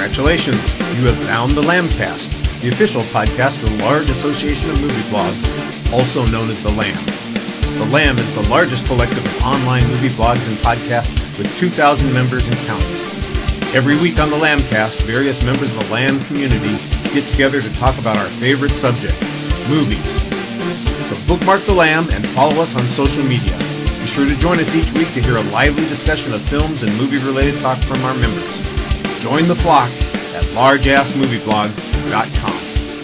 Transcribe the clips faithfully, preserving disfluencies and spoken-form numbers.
Congratulations, you have found the Lambcast, the official podcast of the large association of movie blogs, also known as the Lamb. The Lamb is the largest collective of online movie blogs and podcasts with two thousand members and counting. Every week on the Lambcast, various members of the Lamb community get together to talk about our favorite subject, movies. So bookmark the Lamb and follow us on social media. Be sure to join us each week to hear a lively discussion of films and movie-related talk from our members. Join the flock at large ass movie blogs dot com.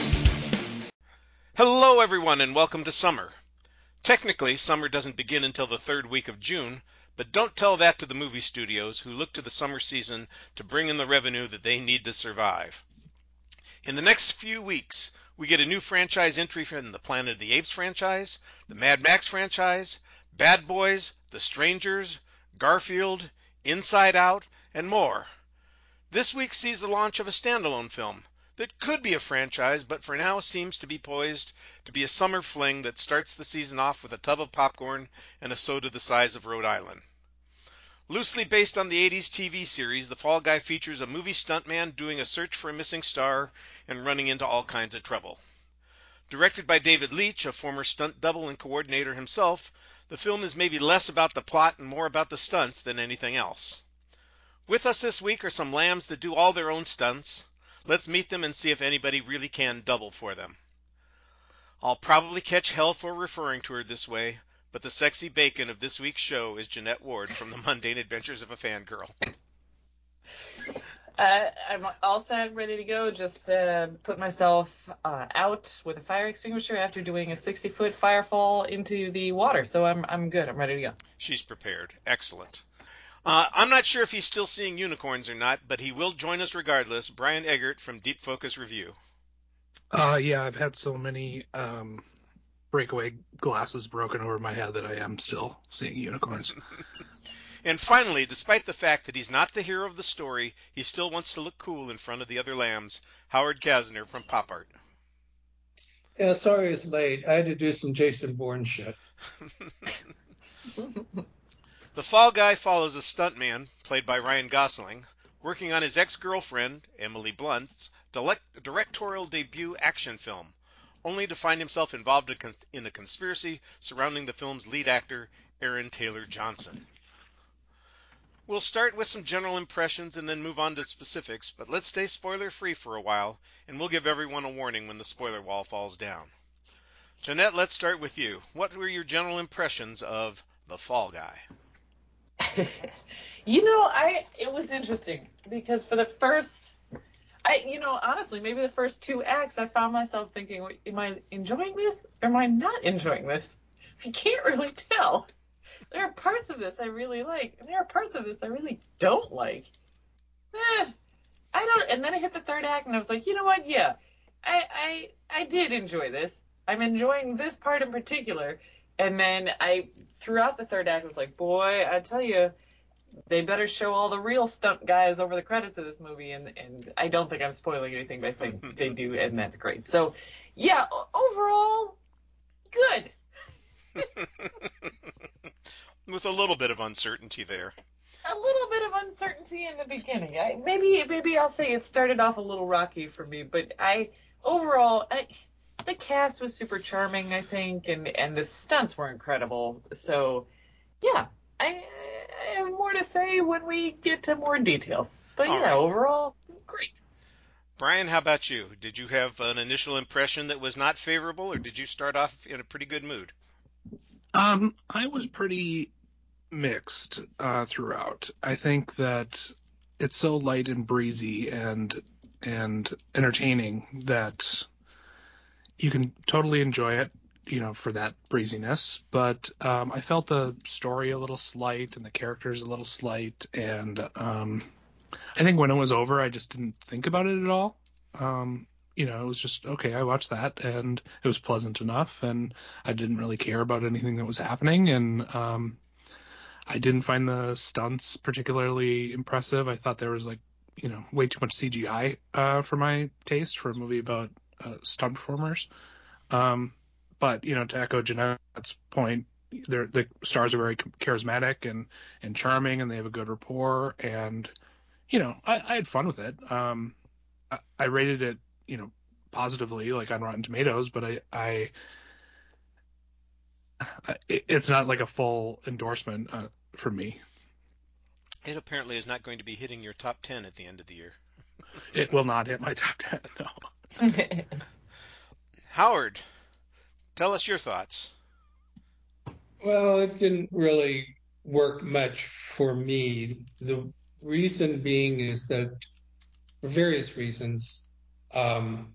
Hello everyone and welcome to summer. Technically, summer doesn't begin until the third week of June, but don't tell that to the movie studios who look to the summer season to bring in the revenue that they need to survive. In the next few weeks, we get a new franchise entry from the Planet of the Apes franchise, the Mad Max franchise, Bad Boys, The Strangers, Garfield, Inside Out, and more. This week sees the launch of a standalone film that could be a franchise, but for now seems to be poised to be a summer fling that starts the season off with a tub of popcorn and a soda the size of Rhode Island. Loosely based on the eighties T V series, The Fall Guy features a movie stuntman doing a search for a missing star and running into all kinds of trouble. Directed by David Leitch, a former stunt double and coordinator himself, the film is maybe less about the plot and more about the stunts than anything else. With us this week are some lambs that do all their own stunts. Let's meet them and see if anybody really can double for them. I'll probably catch hell for referring to her this way, but the sexy bacon of this week's show is Jeanette Ward from The Mundane Adventures of a Fangirl. Uh, I'm all set, ready to go. Just uh, put myself uh, out with a fire extinguisher after doing a sixty-foot firefall into the water. So I'm I'm good. I'm ready to go. She's prepared. Excellent. Uh, I'm not sure if he's still seeing unicorns or not, but he will join us regardless. Brian Eggert from Deep Focus Review. Uh, yeah, I've had so many um, breakaway glasses broken over my head that I am still seeing unicorns. And finally, despite the fact that he's not the hero of the story, he still wants to look cool in front of the other lambs. Howard Kasner from Pop Art. Yeah, sorry it's late. I had to do some Jason Bourne shit. The Fall Guy follows a stuntman, played by Ryan Gosling, working on his ex-girlfriend, Emily Blunt's, directorial debut action film, only to find himself involved in a conspiracy surrounding the film's lead actor, Aaron Taylor Johnson. We'll start with some general impressions and then move on to specifics, but let's stay spoiler-free for a while, and we'll give everyone a warning when the spoiler wall falls down. Jeanette, let's start with you. What were your general impressions of The Fall Guy? You know, I it was interesting because for the first, I you know, honestly, maybe the first two acts, I found myself thinking, am I enjoying this or am I not enjoying this? I can't really tell. There are parts of this I really like, and there are parts of this I really don't like. Eh, I don't. And then I hit the third act, and I was like, you know what? Yeah, I I I did enjoy this. I'm enjoying this part in particular. And then I, throughout the third act, was like, boy, I tell you, they better show all the real stunt guys over the credits of this movie. And, and I don't think I'm spoiling anything by saying they do, and that's great. So, yeah, overall, good. With a little bit of uncertainty there. A little bit of uncertainty in the beginning. I, maybe maybe I'll say it started off a little rocky for me, but I overall... I, the cast was super charming, I think, and, and the stunts were incredible. So, yeah, I, I have more to say when we get to more details. But, All yeah, right. Overall, great. Brian, how about you? Did you have an initial impression that was not favorable, or did you start off in a pretty good mood? Um, I was pretty mixed uh, throughout. I think that it's so light and breezy and and entertaining that you can totally enjoy it, you know, for that breeziness. But um, I felt the story a little slight and the characters a little slight. And um, I think when it was over, I just didn't think about it at all. Um, you know, it was just, okay, I watched that and it was pleasant enough. And I didn't really care about anything that was happening. And um, I didn't find the stunts particularly impressive. I thought there was, like, you know, way too much C G I uh, for my taste for a movie about uh, stunt performers. Um, but, you know, to echo Jeanette's point, the stars are very charismatic and, and charming, and they have a good rapport. And, you know, I, I had fun with it. Um, I, I rated it, you know, positively, like on Rotten Tomatoes, but I, I, I it's not like a full endorsement uh, for me. It apparently is not going to be hitting your top ten at the end of the year. It will not hit my top ten, no. Howard, tell us your thoughts. Well, it didn't really work much for me. The reason being is that for various reasons, um,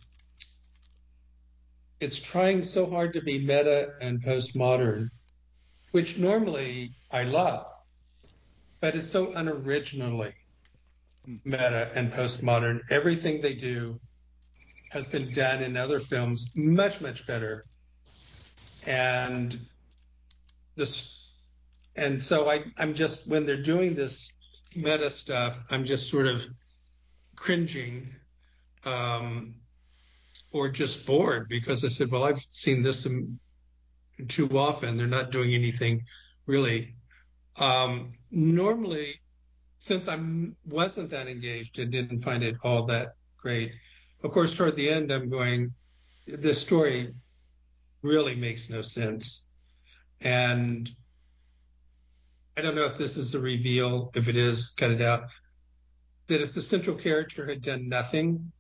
it's trying so hard to be meta and postmodern, which normally I love, but it's so unoriginally meta and postmodern. Everything they do has been done in other films much, much better. And this, and so I, I'm just, when they're doing this meta stuff, I'm just sort of cringing, um, or just bored because I said, well, I've seen this too often. They're not doing anything really. Um, normally, since I wasn't that engaged and didn't find it all that great, of course, toward the end, I'm going, this story really makes no sense. And I don't know if this is a reveal. If it is, cut it out. That if the central character had done nothing,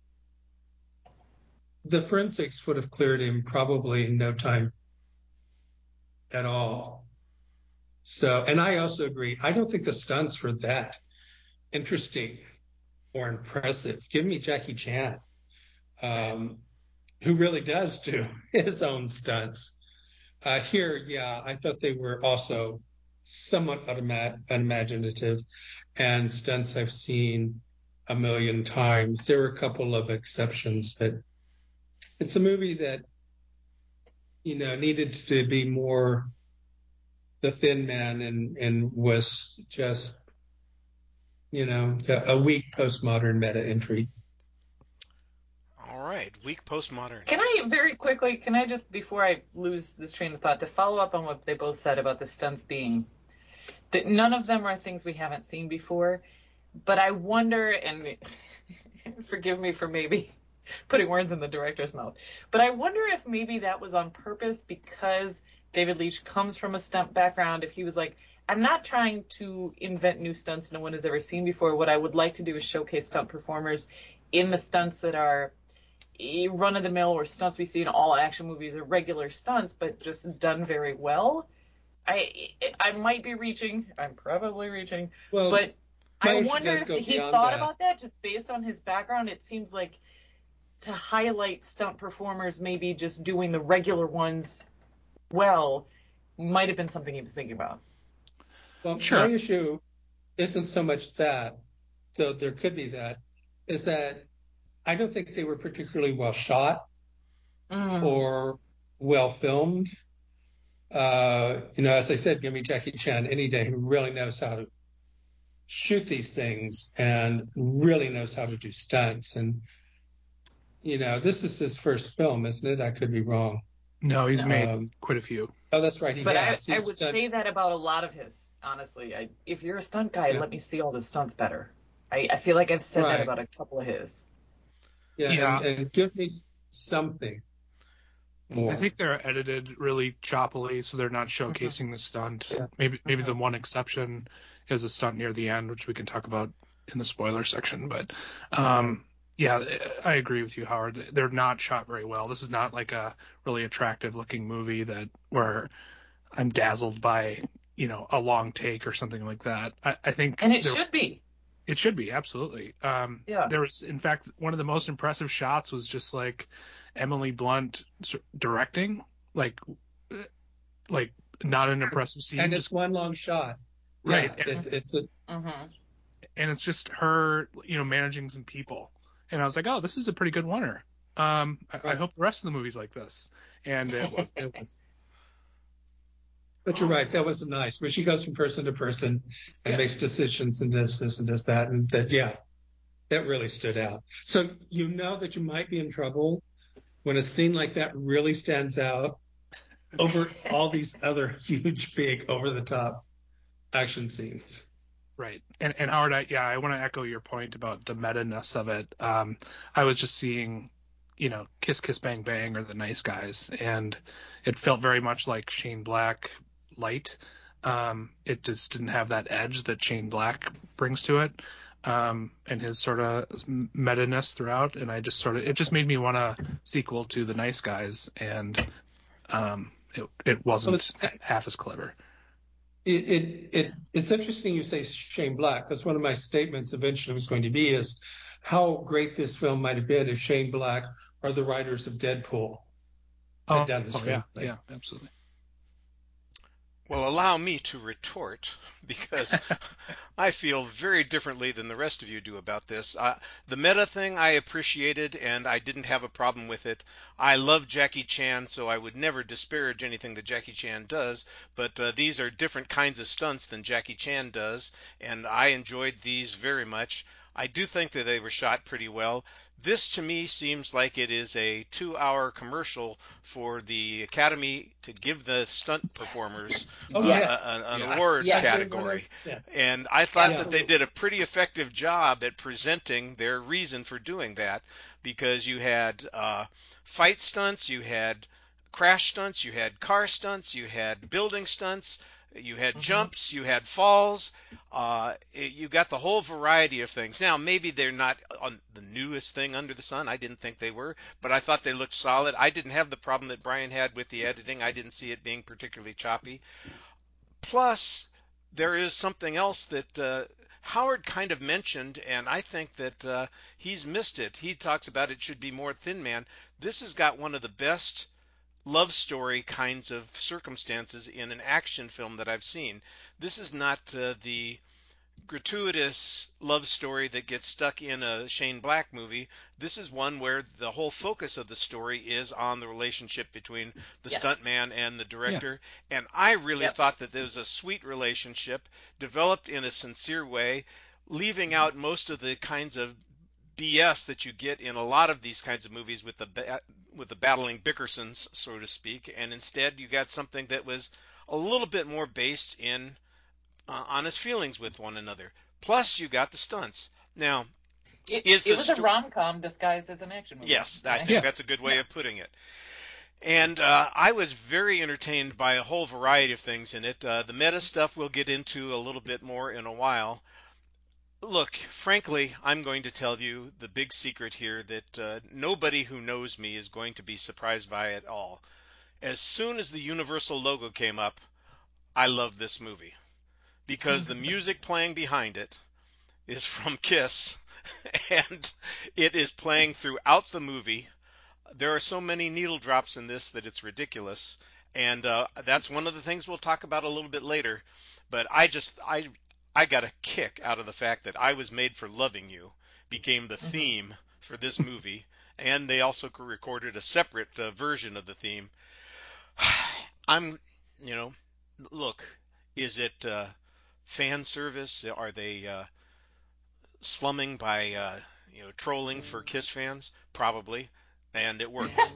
the forensics would have cleared him probably in no time at all. So, and I also agree. I don't think the stunts were that interesting or impressive. Give me Jackie Chan, um, who really does do his own stunts. Uh, here, yeah, I thought they were also somewhat unima- unimaginative and stunts I've seen a million times. There were a couple of exceptions, but it's a movie that, you know, needed to be more the Thin Man and, and was just, you know, a, a weak postmodern meta entry. All right, weak postmodern. Can I very quickly, can I just, before I lose this train of thought, to follow up on what they both said about the stunts being, that none of them are things we haven't seen before, but I wonder, and forgive me for maybe putting words in the director's mouth, but I wonder if maybe that was on purpose because David Leitch comes from a stunt background. If he was like, I'm not trying to invent new stunts no one has ever seen before. What I would like to do is showcase stunt performers in the stunts that are run-of-the-mill or stunts we see in all action movies or regular stunts, but just done very well. I I might be reaching. I'm probably reaching. Well, but I Moshe wonder does if go he beyond thought that. about that just based on his background. It seems like to highlight stunt performers maybe just doing the regular ones well might have been something he was thinking about. Well, Sure. my issue isn't so much that, though there could be that, is that I don't think they were particularly well shot Mm. or well filmed. Uh, you know, as I said, give me Jackie Chan any day who really knows how to shoot these things and really knows how to do stunts. And, you know, this is his first film, isn't it? I could be wrong. No, he's No. made Um, quite a few. oh, that's right. He But I, has. I He's would done, say that about a lot of his, honestly. I, if you're a stunt guy, yeah, let me see all the stunts better. I, I feel like I've said that right. about a couple of his. Yeah, Yeah, and, and give me something I more. think they're edited really choppily, so they're not Mm-hmm. showcasing the stunt. Yeah. Maybe maybe Mm-hmm. the one exception is a stunt near the end, which we can talk about in the spoiler section. But um, yeah, I agree with you, Howard. They're not shot very well. This is not like a really attractive looking movie that where I'm dazzled by, you know, a long take or something like that. I, I think And it there, should be. it should be, absolutely. Um, Yeah. there was, in fact, one of the most impressive shots was just like Emily Blunt s- directing, like, uh, like not an impressive scene, And just it's one long shot. right, Yeah, and, it, it's a Mm-hmm. and it's just her, you know, managing some people, and I was like, oh, this is a pretty good winner. Um, I, I right. hope the rest of the movie's like this, and it was. It was. But you're right. That was nice. Where she goes from person to person and Yeah. makes decisions and does this and does that, and that yeah, that really stood out. So you know that you might be in trouble when a scene like that really stands out over all these other huge, big, over the top action scenes. Right. And and Howard, I, yeah, I want to echo your point about the meta-ness of it. Um, I was just seeing, you know, Kiss Kiss Bang Bang or The Nice Guys, and it felt very much like Shane Black light. Um, it just didn't have that edge that Shane Black brings to it, um, and his sort of meta-ness throughout. And I just sort of, it just made me want a sequel to The Nice Guys, and um, it it wasn't Well, half as clever. It, it, it, it's interesting you say Shane Black, because one of my statements eventually was going to be is how great this film might have been if Shane Black or the writers of Deadpool had Oh, done the oh yeah, screenplay. yeah, absolutely. Well, allow me to retort, because I feel very differently than the rest of you do about this. Uh, the meta thing I appreciated, and I didn't have a problem with it. I love Jackie Chan, so I would never disparage anything that Jackie Chan does, but uh, these are different kinds of stunts than Jackie Chan does, and I enjoyed these very much. I do think that they were shot pretty well. This to me seems like it is a two-hour commercial for the Academy to give the stunt performers Oh, uh, Yes. a- a- an Yeah. award Yes. category. Yeah. And I thought that they Absolutely. did a pretty effective job at presenting their reason for doing that, because you had uh, fight stunts, you had crash stunts, you had car stunts, you had building stunts, you had Mhm. jumps, you had falls, uh, it- you got the whole variety of things. Now, maybe they're not on the newest thing under the sun. I didn't think they were, but I thought they looked solid. I didn't have the problem that Brian had with the editing. I didn't see it being particularly choppy. Plus, there is something else that uh, Howard kind of mentioned, and I think that uh, he's missed it. He talks about it should be more Thin Man. This has got one of the best love story kinds of circumstances in an action film that I've seen. This is not uh, the gratuitous love story that gets stuck in a Shane Black movie. This is one where the whole focus of the story is on the relationship between the Yes. stuntman and the Yeah. director. And I really Yep. thought that there was a sweet relationship developed in a sincere way, leaving out most of the kinds of B S that you get in a lot of these kinds of movies with the ba- with the battling Bickersons, so to speak, and instead you got something that was a little bit more based in uh, honest feelings with one another. Plus, you got the stunts. Now, It is it the was a sto- rom-com disguised as an action movie. yes, I right? think Yeah. that's a good way Yeah. of putting it. And uh, I was very entertained by a whole variety of things in it. Uh, the meta stuff we'll get into a little bit more in a while. Look, frankly, I'm going to tell you the big secret here that uh, nobody who knows me is going to be surprised by at all. As soon as the Universal logo came up, I loved this movie because the music playing behind it is from Kiss, and it is playing throughout the movie. There are so many needle drops in this that it's ridiculous, and uh, that's one of the things we'll talk about a little bit later. But I just I I got a kick out of the fact that I Was Made for Loving You became the Mhm. theme for this movie, and they also recorded a separate uh, version of the theme. I'm, you know, look, is it uh, fan service? Are they uh, slumming by uh, you know trolling for Kiss fans? Probably, and it worked.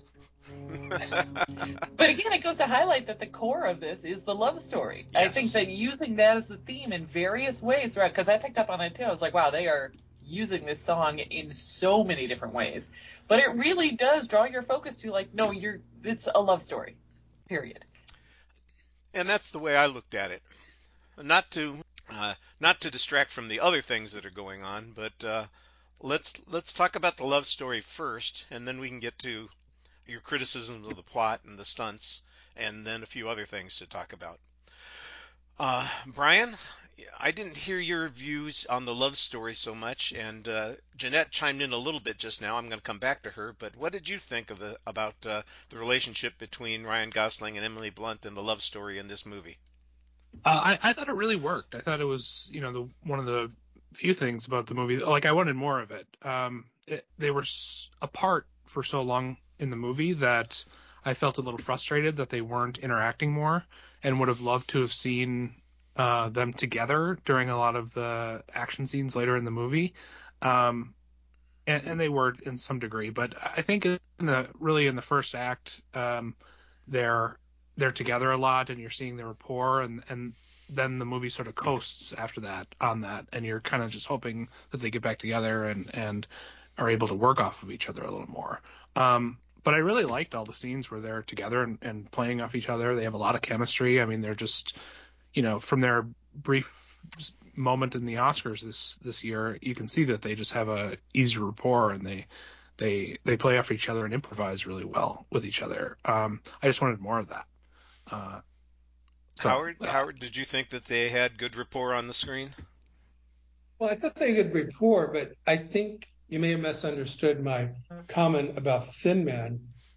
But again, it goes to highlight that the core of this is the love story. I think Yes. that using that as the theme in various ways, right? Because I picked up on it too. I was like, wow, they are using this song in so many different ways. But it really does draw your focus to like, no, you're it's a love story. Period. And that's the way I looked at it. Not to uh, not to distract from the other things that are going on, but uh, let's let's talk about the love story first, and then we can get to your criticisms of the plot and the stunts, and then a few other things to talk about. Uh, Brian, I didn't hear your views on the love story so much, and uh, Jeanette chimed in a little bit just now. I'm going to come back to her, but what did you think of the about uh, the relationship between Ryan Gosling and Emily Blunt and the love story in this movie? Uh, I, I thought it really worked. I thought it was, you know, the one of the few things about the movie. Like, I wanted more of it. Um, it, they were s- apart for so long in the movie that I felt a little frustrated that they weren't interacting more, and would have loved to have seen uh, them together during a lot of the action scenes later in the movie. Um, and, and they were in some degree, but I think in the really in the first act, um, they're they're together a lot, and you're seeing their rapport, and and then the movie sort of coasts after that on that, and you're kind of just hoping that they get back together and and are able to work off of each other a little more. Um, but I really liked all the scenes where they're together and, and playing off each other. They have a lot of chemistry. I mean, they're just, you know, from their brief moment in the Oscars this this year, you can see that they just have a easy rapport, and they they they play off each other and improvise really well with each other. Um, I just wanted more of that. Uh, so, Howard, uh, Howard, did you think that they had good rapport on the screen? Well, I thought they had rapport, but I think you may have misunderstood my comment about the Thin Man.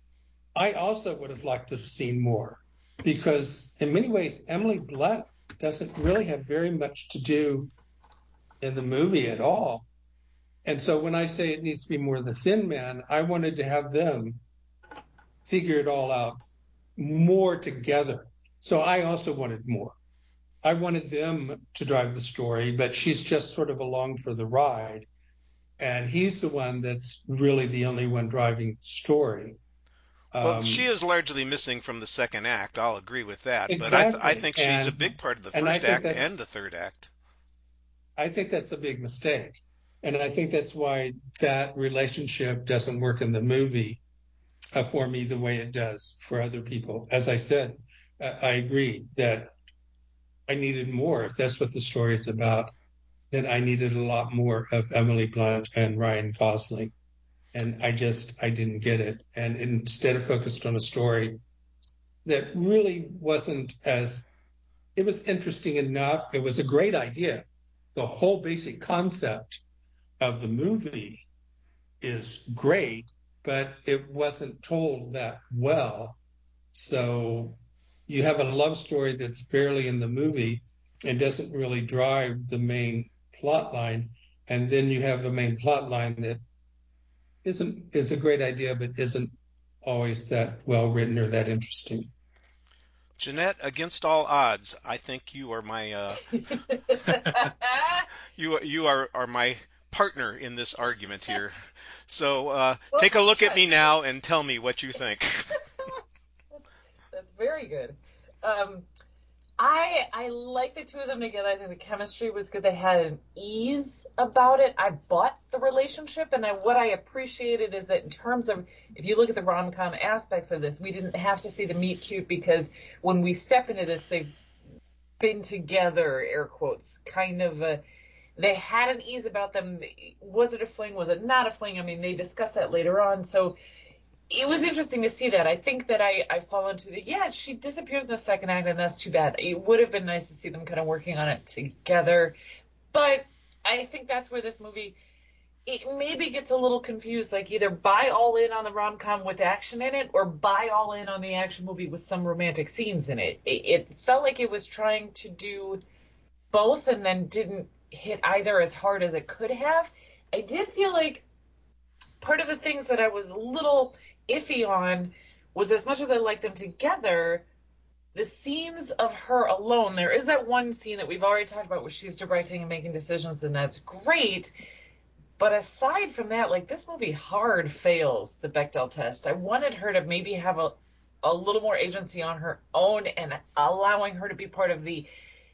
I also would have liked to have seen more, because in many ways, Emily Blunt doesn't really have very much to do in the movie at all. And so when I say it needs to be more the Thin Man, I wanted to have them figure it all out more together. So I also wanted more. I wanted them to drive the story, but she's just sort of along for the ride. And he's the one that's really the only one driving the story. Well, Um, she is largely missing from the second act. I'll agree with that. exactly. But I, th- I think she's and, a big part of the and I first think act that's, and the third act. I think that's a big mistake. And I think that's why that relationship doesn't work in the movie uh, for me the way it does for other people. As I said, uh, I agree that I needed more. If that's what the story is about, then I needed a lot more of Emily Blunt and Ryan Gosling. And I just, I didn't get it. And instead of focused on a story that really wasn't as, it was interesting enough. It was a great idea. The whole basic concept of the movie is great, but it wasn't told that well. So you have a love story that's barely in the movie and doesn't really drive the main plot line. And then you have a main plot line that isn't is a great idea, but isn't always that well written or that interesting. Jeanette, against all odds, I think you are my uh, you you are, are my partner in this argument here. So uh, Well, take a look at good. me now and tell me what you think. that's, that's very good. Um, I I like the two of them together. I think the chemistry was good. They had an ease about it. I bought the relationship, and I, what I appreciated is that in terms of, if you look at the rom-com aspects of this, we didn't have to see the meet cute, because when we step into this, they've been together, air quotes, kind of a, they had an ease about them. Was it a fling? Was it not a fling? I mean, they discussed that later on. So it was interesting to see that. I think that I, I fall into the, yeah, she disappears in the second act, and that's too bad. It would have been nice to see them kind of working on it together. But I think that's where this movie, it maybe gets a little confused. Like, either buy all in on the rom-com with action in it, or buy all in on the action movie with some romantic scenes in it. It, it felt like it was trying to do both and then didn't hit either as hard as it could have. I did feel like part of the things that I was a little iffy on was, as much as I liked them together, the scenes of her alone. There is that one scene that we've already talked about where she's directing and making decisions, and that's great. But aside from that, like, this movie hard fails the Bechdel test. I wanted her to maybe have a, a little more agency on her own, and allowing her to be part of the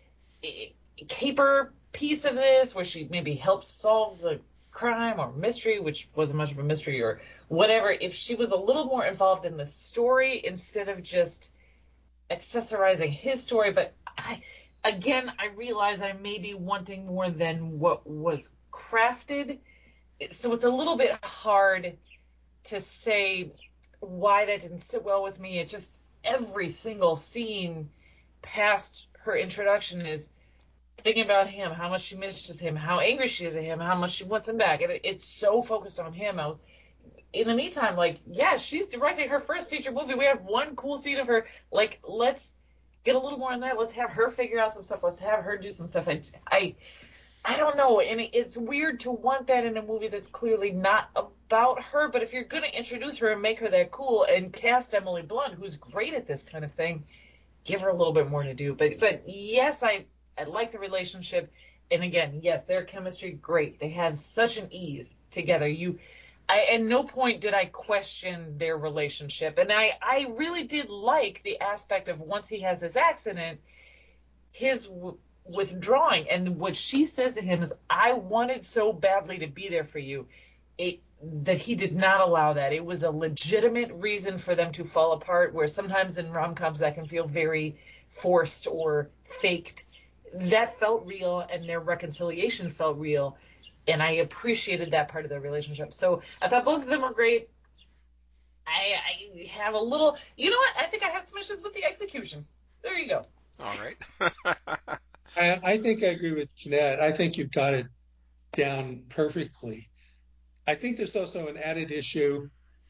caper piece of this, where she maybe helps solve the crime or mystery, which wasn't much of a mystery, or whatever. If she was a little more involved in the story instead of just accessorizing his story. But I, again, I realize I may be wanting more than what was crafted. So it's a little bit hard to say why that didn't sit well with me. It just, every single scene past her introduction is thinking about him, how much she misses him, how angry she is at him, how much she wants him back. And it, it's so focused on him. I was, in the meantime, like, yeah, she's directing her first feature movie. We have one cool scene of her. Like, let's get a little more on that. Let's have her figure out some stuff. Let's have her do some stuff. I, I, I don't know. And it, it's weird to want that in a movie that's clearly not about her. But if you're going to introduce her and make her that cool and cast Emily Blunt, who's great at this kind of thing, give her a little bit more to do. But, but yes, I, I like the relationship. And again, yes, their chemistry, great. They have such an ease together. You, I, at no point did I question their relationship. And I, I really did like the aspect of, once he has his accident, his w- withdrawing, and what she says to him is, I wanted so badly to be there for you, it, that he did not allow that. It was a legitimate reason for them to fall apart, where sometimes in rom-coms that can feel very forced or faked. That felt real, and their reconciliation felt real, and I appreciated that part of their relationship. So I thought both of them were great. I, I have a little, you know what? I think I have some issues with the execution. There you go. All right. I, I think I agree with Jeanette. I think you've got it down perfectly. I think there's also an added issue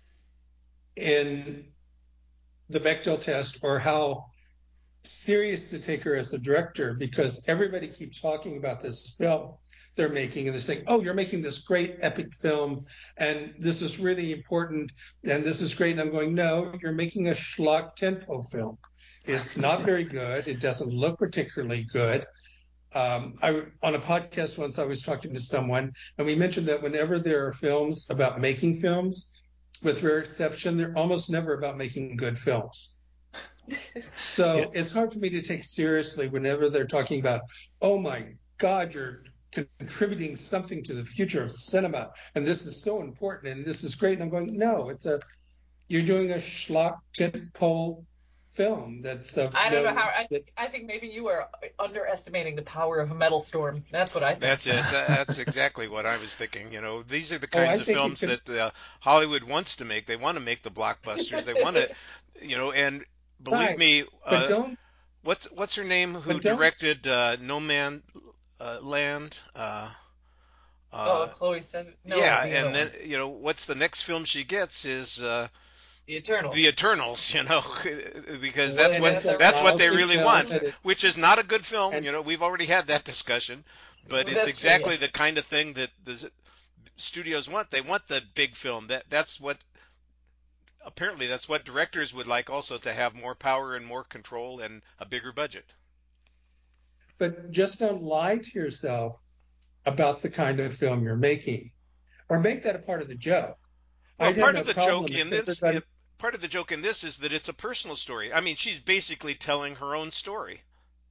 in the Bechdel test, or how serious to take her as a director, because everybody keeps talking about this film they're making, and they're saying, oh, you're making this great epic film, and this is really important, and this is great. And I'm going, no, you're making a schlock tempo film. It's not very good. It doesn't look particularly good. Um, I, on a podcast once, I was talking to someone, and we mentioned that whenever there are films about making films, with rare exception, they're almost never about making good films. So yeah. It's hard for me to take seriously whenever they're talking about, oh my God, you're contributing something to the future of cinema, and this is so important, and this is great. And I'm going, no, it's a, you're doing a schlock tentpole film. That's uh, I don't no, know how. I, that, I think maybe you are underestimating the power of Metal Storm. That's what I think. That's it. That's exactly what I was thinking. You know, these are the Oh, I kinds of think it films could- that uh, Hollywood wants to make. They want to make the blockbusters. They want to, you know, and believe Right. me, but uh, don't, what's what's her name who but don't, directed uh, No Man uh, Land? Uh, Oh, uh, Chloe said no. yeah, The other and then one, you know, what's the next film she gets is uh, The Eternals. The Eternals. You know, because Well, that's and what it's a that's what they lousy really film, want, and it, which is not a good film. and You know, we've already had that discussion, but Well, it's that's true, exactly yes. the kind of thing that the studios want. They want the big film. That that's what apparently that's what directors would like also, to have more power and more control and a bigger budget. but just don't lie to yourself about the kind of film you're making, or make that a part of the joke. Well, I'd have part no of the joke problem if in this everybody. it, part of the joke in this is that it's a personal story. I mean, she's basically telling her own story.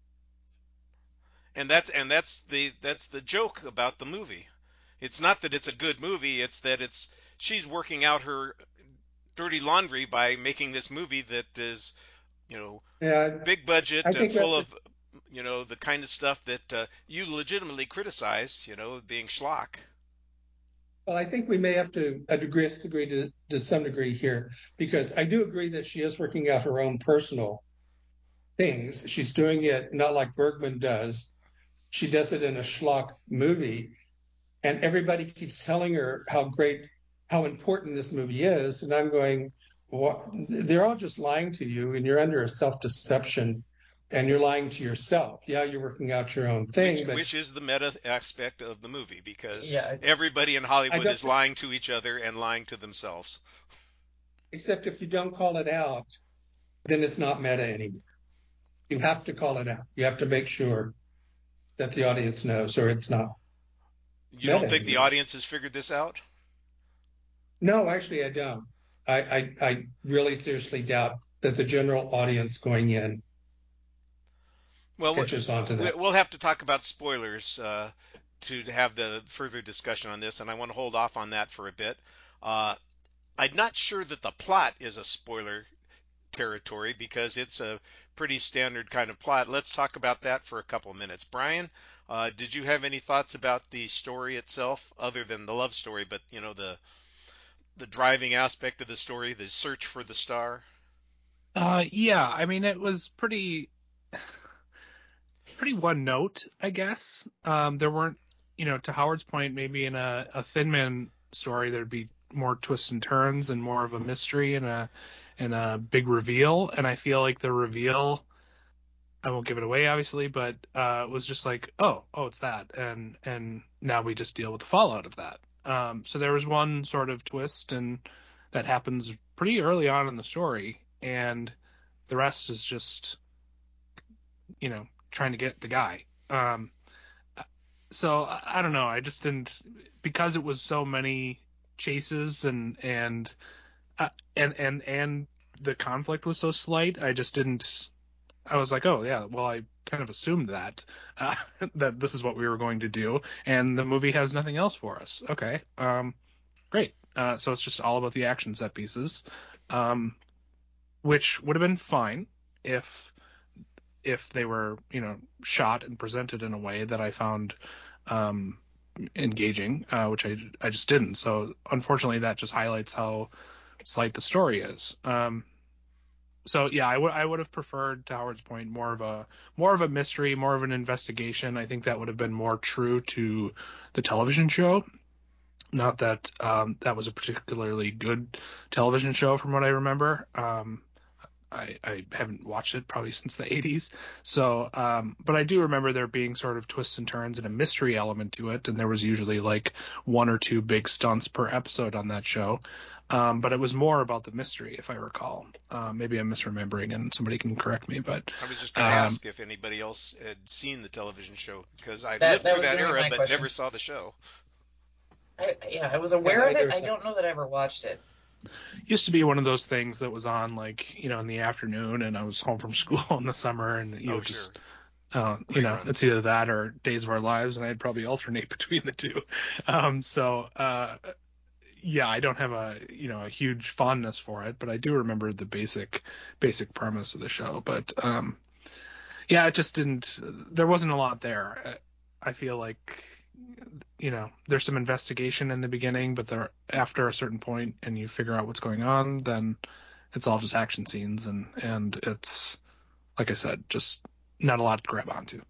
And that's and that's the that's the joke about the movie. It's not that it's a good movie, it's that it's she's working out her dirty laundry by making this movie that is, you know, Yeah, big budget I and think we have full to. of, you know, the kind of stuff that uh, you legitimately criticize, you know, being schlock. Well, I think we may have to uh, disagree to, to some degree here, because I do agree that she is working out her own personal things. She's doing it not like Bergman does. She does it in a schlock movie, and everybody keeps telling her how great, how important this movie is. And I'm going, what? They're all just lying to you, and you're under a self-deception, and you're lying to yourself. Yeah, you're working out your own thing, Which, but which is the meta aspect of the movie, because Yeah. everybody in I Hollywood don't. is lying to each other and lying to themselves. Except if you don't call it out, then it's not meta anymore. You have to call it out. You have to make sure that the audience knows, or it's not You meta don't think the anymore. audience has figured this out? No, actually, I don't. I, I, I really seriously doubt that the general audience going in Well, catches on to we- that. we'll have to talk about spoilers uh, to have the further discussion on this, and I want to hold off on that for a bit. Uh, I'm not sure that the plot is a spoiler territory, because it's a pretty standard kind of plot. Let's talk about that for a couple of minutes. Brian, uh, did you have any thoughts about the story itself, other than the love story, but you know, the the driving aspect of the story, the search for the star? Uh, yeah, I mean, it was pretty, pretty one note, I guess. Um, there weren't, you know, to Howard's point, maybe in a, a Thin Man story, there'd be more twists and turns and more of a mystery and a, and a big reveal. And I feel like the reveal, I won't give it away, obviously, but, uh, was just like, oh, oh, it's that. And, and now we just deal with the fallout of that. Um, so there was one sort of twist, and that happens pretty early on in the story. And the rest is just, you know, trying to get the guy. Um, so I, I don't know. I just didn't, because it was so many chases and and uh, and and and the conflict was so slight. I just didn't I was like, oh yeah, well I kind of assumed that uh, that this is what we were going to do, and the movie has nothing else for us. Okay, um, great. Uh, so it's just all about the action set pieces, um, which would have been fine if if they were, you know, shot and presented in a way that I found um, engaging, uh, which I I just didn't. So unfortunately, that just highlights how slight the story is. Um, so yeah, I would I would have preferred, to Howard's point, more of a more of a mystery, more of an investigation. I think that would have been more true to the television show. Not that um, that was a particularly good television show from what I remember. Um, I, I haven't watched it probably since the eighties. So, um, but I do remember there being sort of twists and turns and a mystery element to it. And there was usually like one or two big stunts per episode on that show. Um, but it was more about the mystery, if I recall. Uh, maybe I'm misremembering and somebody can correct me. But I was just going to um, ask if anybody else had seen the television show, because I That- lived that through was that gonna be era my but question. never saw the show. I, yeah, I was aware Yeah, of it. there's I a- don't know that I ever watched it. used to be one of those things that was on like, you know, in the afternoon, and I was home from school in the summer, and you Oh, know, just sure. Uh, you know, Reruns. it's either that or Days of Our Lives, and I'd probably alternate between the two. Um, so, uh, yeah, I don't have a, you know, a huge fondness for it, but I do remember the basic, basic premise of the show. But, um, yeah, it just didn't, there wasn't a lot there. I feel like, you know, there's some investigation in the beginning, but there, after a certain point and you figure out what's going on, then it's all just action scenes, and, and it's, like I said, just not a lot to grab onto.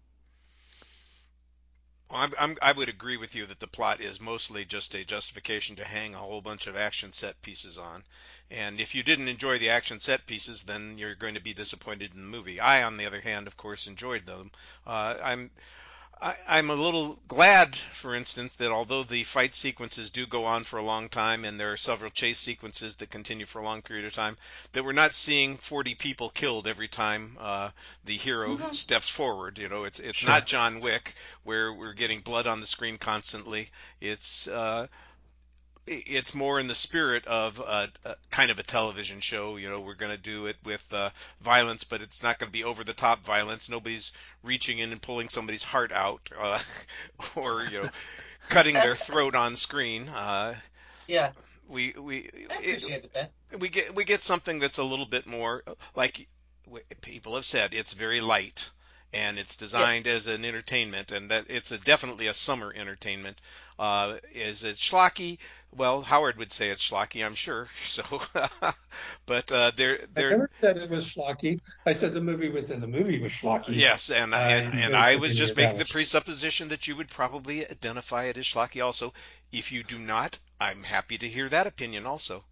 Well, I'm, I'm, I would agree with you that the plot is mostly just a justification to hang a whole bunch of action set pieces on. And if you didn't enjoy the action set pieces, then you're going to be disappointed in the movie. I, on the other hand, of course, enjoyed them. Uh, I'm I, I'm a little glad, for instance, that although the fight sequences do go on for a long time, and there are several chase sequences that continue for a long period of time, that we're not seeing forty people killed every time uh, the hero Mhm. steps forward. You know, it's it's Sure. not John Wick where we're getting blood on the screen constantly. It's uh, it's more in the spirit of a, a kind of a television show. You know, we're going to do it with uh, violence, but it's not going to be over the top violence. Nobody's reaching in and pulling somebody's heart out, uh, or you know, cutting their throat on screen. Uh, Yeah, we we I it, appreciated that. we get we get something that's a little bit more like people have said. It's very light. And it's designed Yes. as an entertainment, and that it's a, definitely a summer entertainment. Uh, is it schlocky? Well, Howard would say it's schlocky, I'm sure. So, but uh, they're I they're never said it was schlocky. I said the movie within the movie was schlocky. yes, and Uh, and you and both I took was me just to that making the was- presupposition that you would probably identify it as schlocky also. If you do not, I'm happy to hear that opinion also.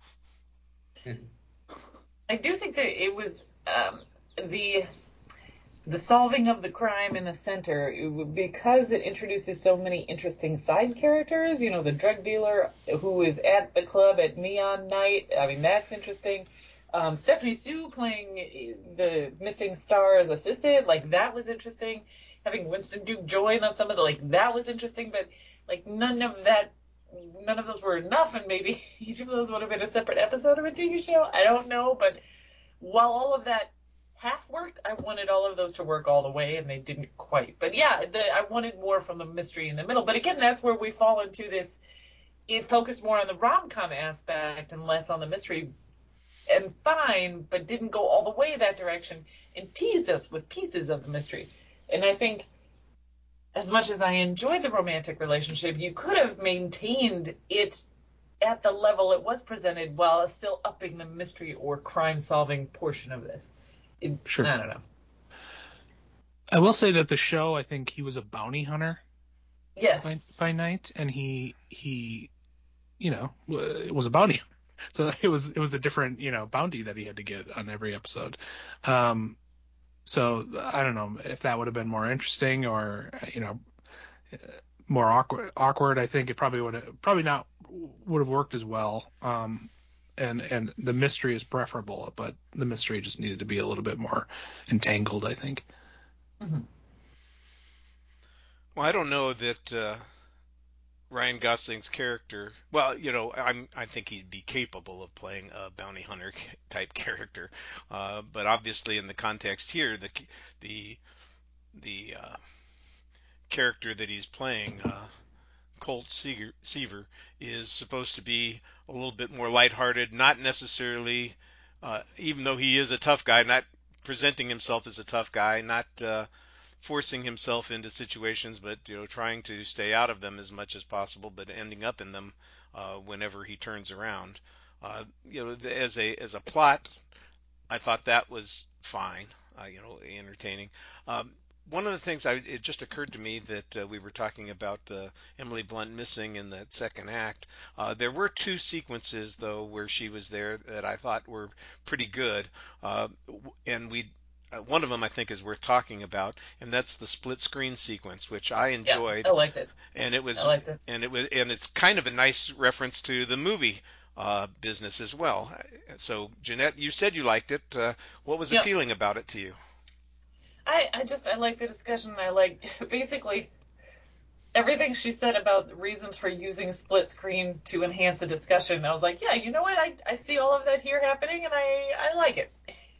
I do think that it was um, the the solving of the crime in the center, it- because it introduces so many interesting side characters. You know, the drug dealer who is at the club at neon night. I mean, that's interesting. Um, Stephanie Sue playing the missing star's assistant, like that was interesting. Having Winston Duke join on some of the, like that was interesting, but like none of that, none of those were enough, and maybe each of those would have been a separate episode of a T V show. I don't know, but while all of that half worked, I wanted all of those to work all the way, and they didn't quite. But yeah, the, I wanted more from the mystery in the middle. But again, that's where we fall into this. It focused more on the rom-com aspect and less on the mystery, and fine, but didn't go all the way that direction and teased us with pieces of the mystery. And I think, as much as I enjoyed the romantic relationship, you could have maintained it at the level it was presented while still upping the mystery or crime-solving portion of this. It, Sure. I don't know. I will say that the show, I think he was a bounty hunter Yes. by, by night, and he he, you know, w- was a bounty hunter. So it was it was a different, you know, bounty that he had to get on every episode. Um, so I don't know if that would have been more interesting or, you know, more awkward. Awkward. I think it probably would have probably not would have worked as well. Um, and and the mystery is preferable, but the mystery just needed to be a little bit more entangled, I think. Mm-hmm. Well, I don't know that uh, Ryan Gosling's character, well, you know, I'm I think he'd be capable of playing a bounty hunter type character, uh, but obviously in the context here, the the the uh, character that he's playing, uh, Colt Seaver, Seaver, is supposed to be a little bit more lighthearted, not necessarily, uh, even though he is a tough guy, not presenting himself as a tough guy, not uh, forcing himself into situations, but you know, trying to stay out of them as much as possible, but ending up in them uh, whenever he turns around. Uh, you know, as a as a plot, I thought that was fine. Uh, you know, entertaining. Um, one of the things I, it just occurred to me that uh, we were talking about uh, Emily Blunt missing in that second act. Uh, there were two sequences though where she was there that I thought were pretty good, uh, and we uh, one of them I think is worth talking about, and that's the split screen sequence, which I enjoyed. Yeah, I liked it. And it was, I liked it. and it was, and it's kind of a nice reference to the movie uh, business as well. So, Jeanette, you said you liked it. Uh, what was Yep. appealing about it to you? I, I just I like the discussion. I like basically everything she said about the reasons for using split screen to enhance the discussion. I was like, yeah, you know what? I, I see all of that here happening, and I, I like it.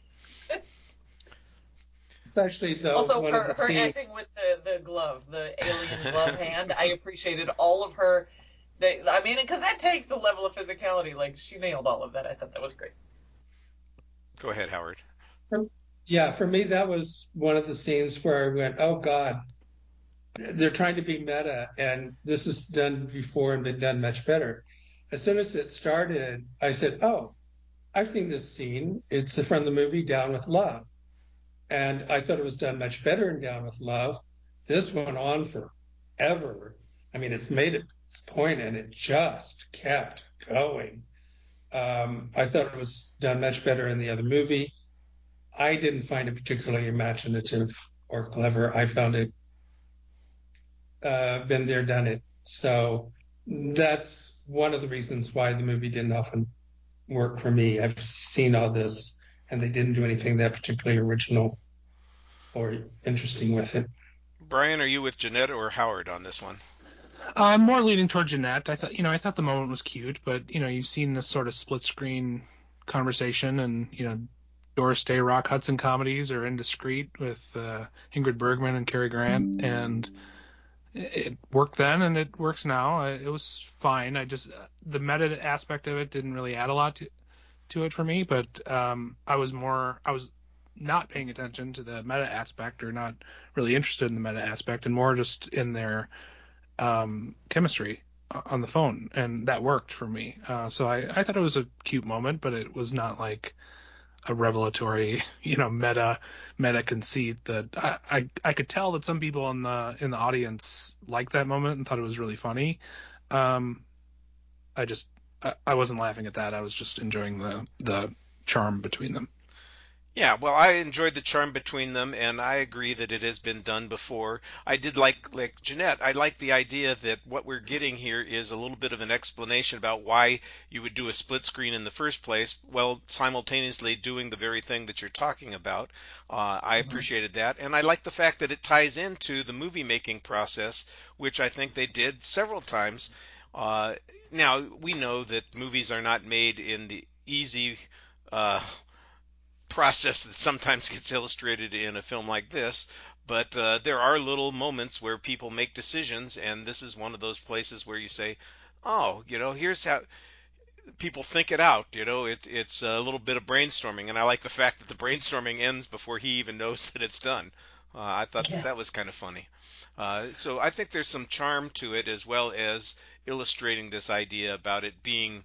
Especially though, Also, one her, of the her scenes. acting with the, the glove, the alien glove hand, I appreciated all of her. The, I mean, because that takes a level of physicality. Like, she nailed all of that. I thought that was great. Go ahead, Howard. Yeah, for me, that was one of the scenes where I went, oh God, they're trying to be meta, and this is done before and been done much better. As soon as it started, I said, oh, I've seen this scene. It's from the movie Down with Love. And I thought it was done much better in Down with Love. This went on forever. I mean, it's made its point and it just kept going. Um, I thought it was done much better in the other movie. I didn't find it particularly imaginative or clever. I found it uh, been there, done it. So that's one of the reasons why the movie didn't often work for me. I've seen all this, and they didn't do anything that particularly original or interesting with it. Brian, are you with Jeanette or Howard on this one? I'm more leaning toward Jeanette. I thought, you know, I thought the moment was cute, but you know, you've seen this sort of split screen conversation, and you know, Doris Day, Rock Hudson comedies are indiscreet with uh, Ingrid Bergman and Cary Grant, and it, it worked then and it works now. I, it was fine. I just the meta aspect of it didn't really add a lot to, to it for me, but um, I was more, I was not paying attention to the meta aspect or not really interested in the meta aspect, and more just in their um, chemistry on the phone, and that worked for me. Uh, so I, I thought it was a cute moment, but it was not like a revelatory, you know, meta meta conceit that I, I I could tell that some people in the in the audience liked that moment and thought it was really funny. Um, I just I, I wasn't laughing at that. I was just enjoying the the charm between them. Yeah, well, I enjoyed the charm between them, and I agree that it has been done before. I did like, like Jeanette, I like the idea that what we're getting here is a little bit of an explanation about why you would do a split screen in the first place, while simultaneously doing the very thing that you're talking about. Uh, I appreciated that, and I like the fact that it ties into the movie making process, which I think they did several times. Uh, now, we know that movies are not made in the easy uh, process that sometimes gets illustrated in a film like this, but uh, there are little moments where people make decisions, and this is one of those places where you say, oh, you know, here's how people think it out. You know, it's it's a little bit of brainstorming, and I like the fact that the brainstorming ends before he even knows that it's done. Uh, I thought that, that Yes. was kind of funny. Uh, so I think there's some charm to it, as well as illustrating this idea about it being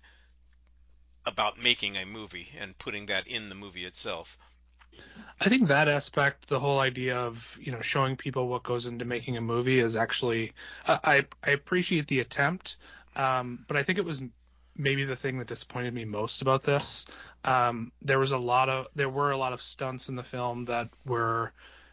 about making a movie and putting that in the movie itself. I think that aspect, the whole idea of, you know, showing people what goes into making a movie is actually, I, I appreciate the attempt, um, but I think it was maybe the thing that disappointed me most about this. Um, there was a lot of, there were a lot of stunts in the film that were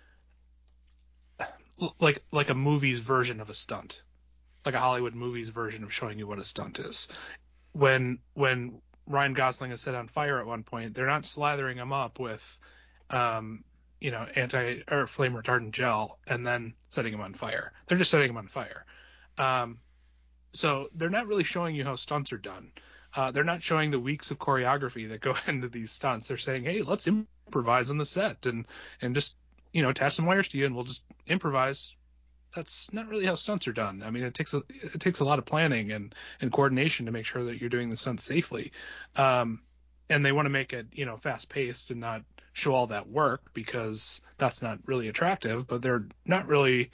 like, like a movie's version of a stunt, like a Hollywood movie's version of showing you what a stunt is. When, when Ryan Gosling is set on fire at one point, they're not slathering him up with, um, you know, anti or flame retardant gel and then setting him on fire. They're just setting him on fire. Um, So they're not really showing you how stunts are done. Uh, they're not showing the weeks of choreography that go into these stunts. They're saying, hey, let's improvise on the set and, and just, you know, attach some wires to you and we'll just improvise. That's not really how stunts are done. I mean, it takes a, it takes a lot of planning and, and coordination to make sure that you're doing the stunts safely. Um, and they want to make it, you know, fast paced and not show all that work because that's not really attractive, but they're not really,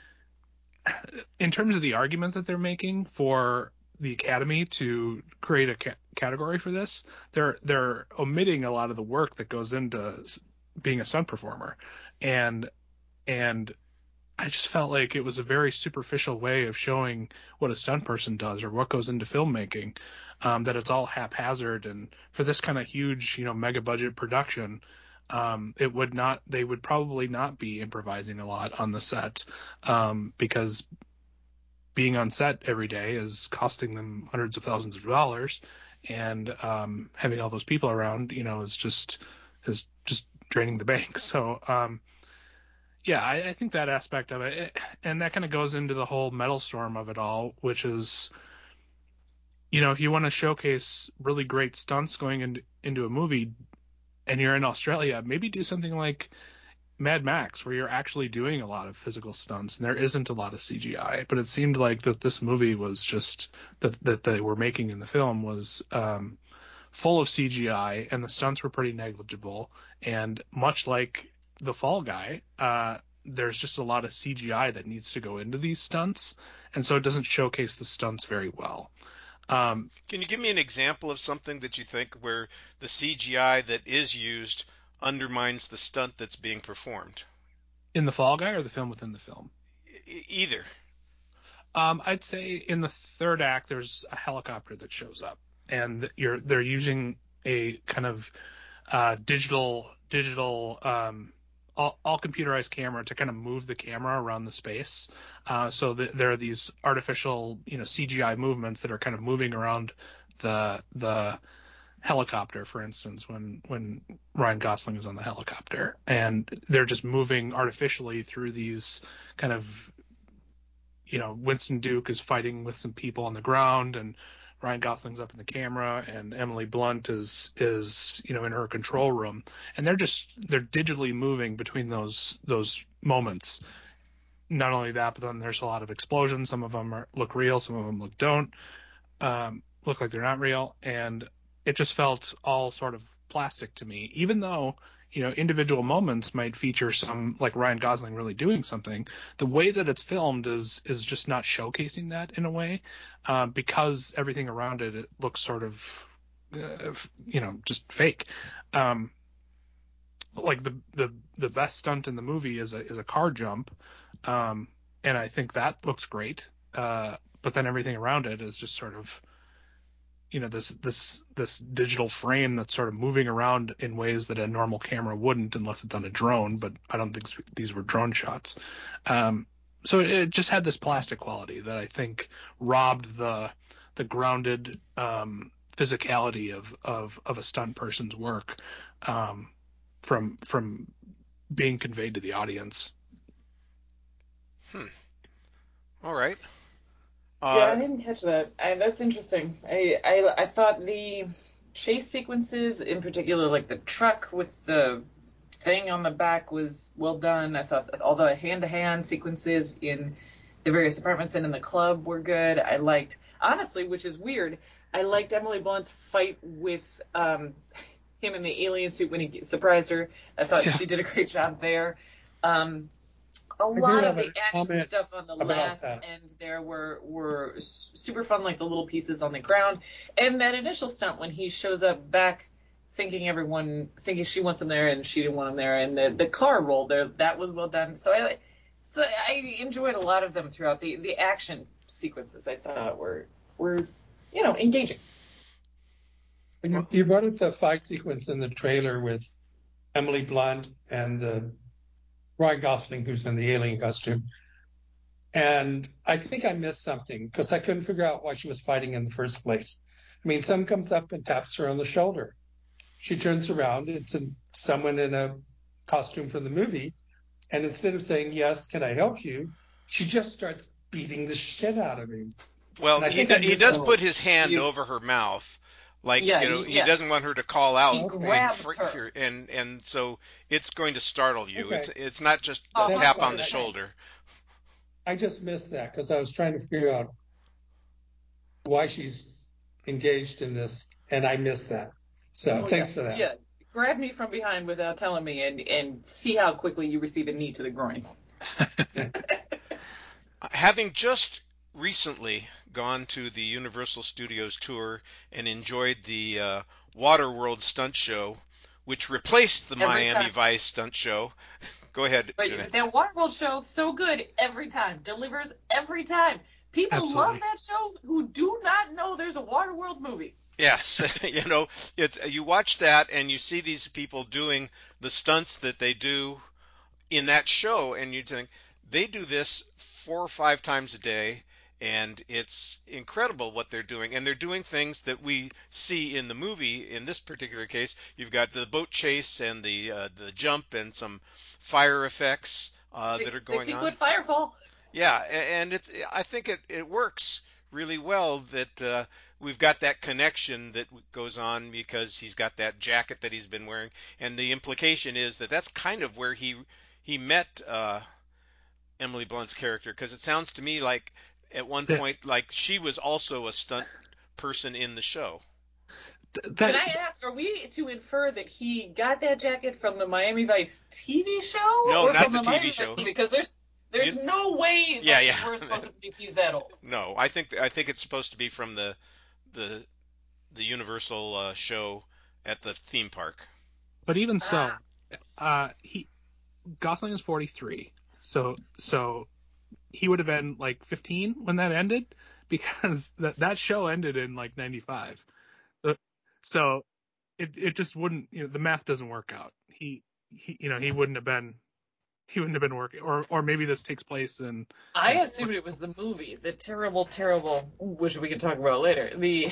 in terms of the argument that they're making for the Academy to create a ca- category for this, they're they're omitting a lot of the work that goes into being a stunt performer, and and I just felt like it was a very superficial way of showing what a stunt person does or what goes into filmmaking. Um, that it's all haphazard, and for this kind of huge, you know, mega budget production, um, it would not, they would probably not be improvising a lot on the set, um, because being on set every day is costing them hundreds of thousands of dollars, and um, having all those people around, you know, is just is just draining the bank. So, um, yeah, I, I think that aspect of it, it and that kind of goes into the whole metal storm of it all, which is, you know, if you want to showcase really great stunts going into into a movie, and you're in Australia, maybe do something like Mad Max, where you're actually doing a lot of physical stunts and there isn't a lot of C G I. But it seemed like that this movie was just that that they were making in the film was um, full of C G I, and the stunts were pretty negligible. And much like The Fall Guy, uh, there's just a lot of C G I that needs to go into these stunts, and so it doesn't showcase the stunts very well. Um, Can you give me an example of something that you think where the C G I that is used undermines the stunt that's being performed? in The Fall Guy or the film within the film? E- either. Um, I'd say in the third act, there's a helicopter that shows up, and you're they're using a kind of uh, digital digital um, all, all computerized camera to kind of move the camera around the space. Uh, so th- there are these artificial, you know, C G I movements that are kind of moving around the the helicopter, for instance, when when Ryan Gosling is on the helicopter, and they're just moving artificially through these kind of, you know, Winston Duke is fighting with some people on the ground, and Ryan Gosling's up in the camera, and Emily Blunt is is you know in her control room, and they're just they're digitally moving between those those moments. Not only that, but then there's a lot of explosions. Some of them are, look real, some of them look don't um, look like they're not real, and it just felt all sort of plastic to me, even though, you know, individual moments might feature some, like Ryan Gosling really doing something. The way that it's filmed is is just not showcasing that in a way, uh, because everything around it, it looks sort of, uh, you know, just fake. Um, like the the the best stunt in the movie is a is a car jump, um, and I think that looks great. Uh, but then everything around it is just sort of, you know, this this this digital frame that's sort of moving around in ways that a normal camera wouldn't unless it's on a drone. But I don't think these were drone shots. Um, so it, it just had this plastic quality that I think robbed the the grounded um, physicality of, of of a stunt person's work um, from from being conveyed to the audience. Hmm. All right. Yeah, Uh, I didn't catch that. I, that's interesting. I, I I thought the chase sequences, in particular, like the truck with the thing on the back, was well done. I thought that all the hand-to-hand sequences in the various apartments and in the club were good. I liked, honestly, which is weird, I liked Emily Blunt's fight with um, him in the alien suit when he surprised her. I thought Yeah. she did a great job there. Um, a I do lot of have the a action comment stuff on the about last that. end there were were s- super fun, like the little pieces on the ground, and that initial stunt when he shows up back thinking everyone thinking she wants him there and she didn't want him there, and the the car roll there, that was well done. So I so I enjoyed a lot of them throughout. The the action sequences I thought were were you know engaging. You, you brought up the fight sequence in the trailer with Emily Blunt and uh, Ryan Gosling, who's in the alien costume. And I think I missed something because I couldn't figure out why she was fighting in the first place. I mean, someone comes up and taps her on the shoulder. She turns around. It's a, someone in a costume from the movie. And instead of saying, yes, can I help you? She just starts beating the shit out of him. Well, And I he think do, I he missed does some- put his hand You- over her mouth, like Yeah, you know, he- he yeah. doesn't want her to call out. He Okay. grabs and, her. and and so it's going to startle you. Okay. It's it's not just a Uh-huh. tap on the That's fine. shoulder. I just missed that because I was trying to figure out why she's engaged in this, and I missed that. So Oh, thanks yeah. for that. Yeah. Grab me from behind without telling me, and and see how quickly you receive a knee to the groin. Having just recently gone to the Universal Studios tour and enjoyed the uh, Waterworld stunt show, which replaced the Every Miami time. Vice stunt show. Go ahead, But Jeanette. that Waterworld show, so good every time, delivers every time. People Absolutely. love that show who do not know there's a Waterworld movie. Yes, you know, it's you watch that and you see these people doing the stunts that they do in that show, and you think they do this four or five times a day, and it's incredible what they're doing. And they're doing things that we see in the movie. In this particular case, you've got the boat chase and the uh, the jump and some fire effects uh, that are going sixty on. foot firefall. Yeah, a- and it's I think it, it works really well that uh, we've got that connection that goes on because he's got that jacket that he's been wearing, and the implication is that that's kind of where he he met uh, Emily Blunt's character, because it sounds to me like at one That- point like she was also a stunt person in the show. Th- Can that I ask, are we to infer that he got that jacket from the Miami Vice T V show? No, or not from the the T V Miami show. Vice movie? Because there's there's You- no way that Yeah, yeah. we're supposed to believe he's that old. No, I think I think it's supposed to be from the the the Universal uh, show at the theme park. but even so, Ah. uh, he Gosling is forty-three, so so he would have been like fifteen when that ended, because that that show ended in like ninety-five. So, so it it just wouldn't, you know, the math doesn't work out. He he you know he wouldn't have been he wouldn't have been working, or or maybe this takes place in. I in- assumed it was the movie, the terrible, terrible, which we can talk about later. The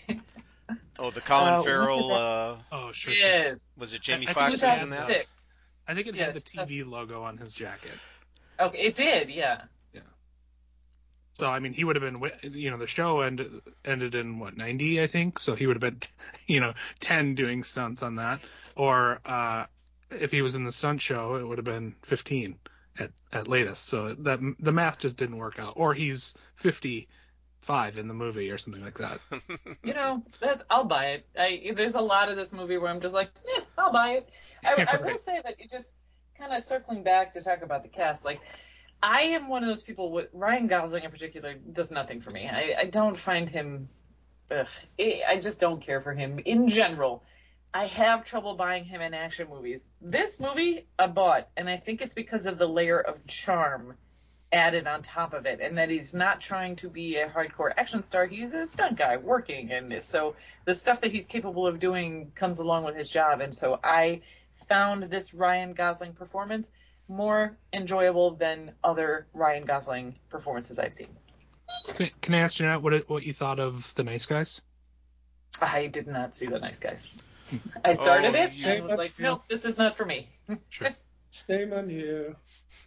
Oh, the Colin Uh, Farrell. what Uh, Oh, sure, sure. yes, was it Jamie I- I think Foxx it was had in that? the- two thousand six. I think it Yeah, had the it's T V logo on his jacket. Okay, it did, yeah. So I mean, he would have been, wi- you know, the show ended ended in what, ninety, I think. So he would have been, you know, ten doing stunts on that. Or uh, if he was in the stunt show, it would have been fifteen at at latest. So that the math just didn't work out. Or he's fifty-five in the movie or something like that. You know, that's I'll buy it. I there's a lot of this movie where I'm just like, eh, I'll buy it. I, I will Right. say that it just kind of circling back to talk about the cast, like. I am one of those people with Ryan Gosling in particular does nothing for me. I, I don't find him. Ugh, I I just don't care for him in general. I have trouble buying him in action movies. This movie I bought, and I think it's because of the layer of charm added on top of it, and that he's not trying to be a hardcore action star. He's a stunt guy working, and so the stuff that he's capable of doing comes along with his job. And so I found this Ryan Gosling performance more enjoyable than other Ryan Gosling performances I've seen. Can, can I ask Jeanette what it, what you thought of The Nice Guys? I did not see The Nice Guys. I started Oh, it you- and was like, nope, this is not for me. Sure. Shame on you.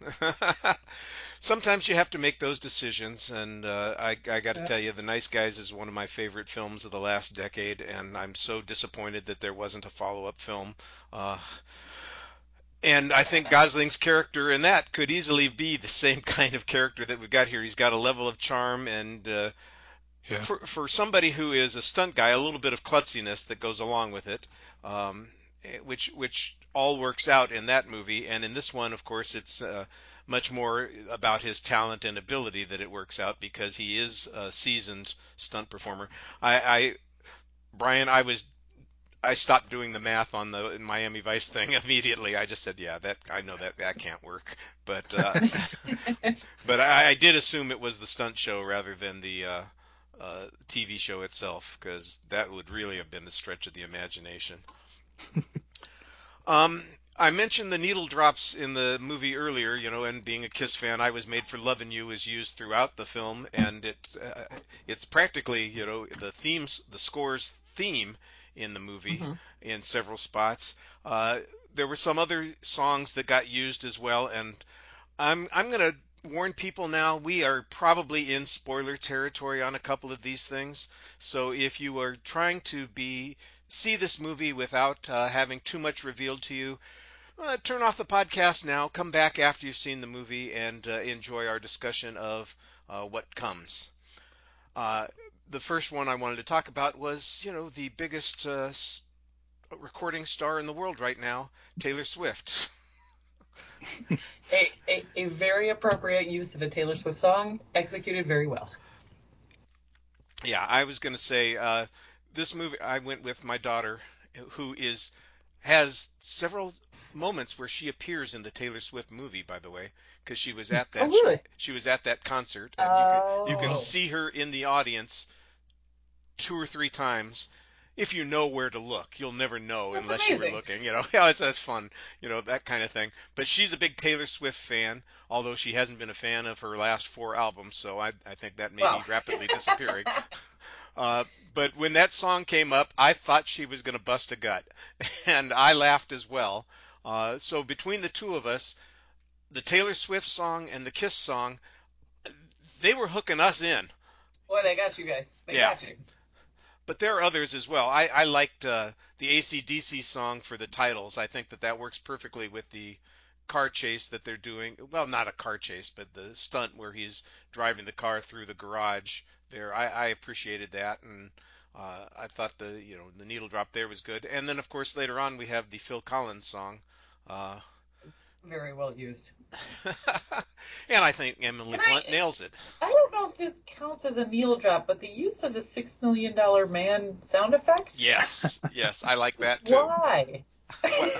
Sometimes you have to make those decisions, and uh, I, I got to Yeah. tell you, The Nice Guys is one of my favorite films of the last decade, and I'm so disappointed that there wasn't a follow-up film. Uh, and I think Gosling's character in that could easily be the same kind of character that we've got here. He's got a level of charm, and uh, Yeah. for for somebody who is a stunt guy, a little bit of klutziness that goes along with it, um, eh, which which all works out in that movie. And in this one, of course, it's uh, much more about his talent and ability that it works out, because he is a seasoned stunt performer. I, I Brian, I was I stopped doing the math on the Miami Vice thing immediately. I just said, yeah, that I know that that can't work. But uh, but I, I did assume it was the stunt show rather than the uh, uh, T V show itself, because that would really have been a stretch of the imagination. um, I mentioned the needle drops in the movie earlier, you know, and being a Kiss fan, I Was Made for Lovin' You is used throughout the film, and it uh, it's practically, you know, the themes, the score's theme in the movie Mm-hmm. in several spots. Uh, there were some other songs that got used as well, and I'm I'm gonna warn people now, we are probably in spoiler territory on a couple of these things. So if you are trying to be see this movie without uh, having too much revealed to you, uh, turn off the podcast now. Come back after you've seen the movie and uh, enjoy our discussion of uh, what comes. Uh, the first one I wanted to talk about was, you know, the biggest uh, recording star in the world right now, Taylor Swift. a, a, a very appropriate use of a Taylor Swift song, executed very well. Yeah, I was going to say uh, this movie. I went with my daughter, who is has several moments where she appears in the Taylor Swift movie. By the way, because she was at that Oh, really? she, she was at that concert, and you can you can Oh. see her in the audience two or three times. If you know where to look, you'll never know That's unless you amazing. were looking. You know, yeah, it's that's fun. You know, that kind of thing. But she's a big Taylor Swift fan, although she hasn't been a fan of her last four albums. So I I think that may Wow. be rapidly disappearing. Uh, but when that song came up, I thought she was going to bust a gut, and I laughed as well. Uh, so between the two of us, the Taylor Swift song and the Kiss song, they were hooking us in. Boy, they got you guys. They Yeah. got you. But there are others as well. I, I liked uh, the A C D C song for the titles. I think that that works perfectly with the car chase that they're doing. Well, not a car chase, but the stunt where he's driving the car through the garage there. I, I appreciated that, and uh, I thought the you know the needle drop there was good. And then of course later on we have the Phil Collins song. Uh, Very well used. and I think Emily Can Blunt I- nails it. I don't know if this counts as a needle drop, but the use of the Six Million Dollar Man sound effect? Yes, yes, I like that too. Why? Well,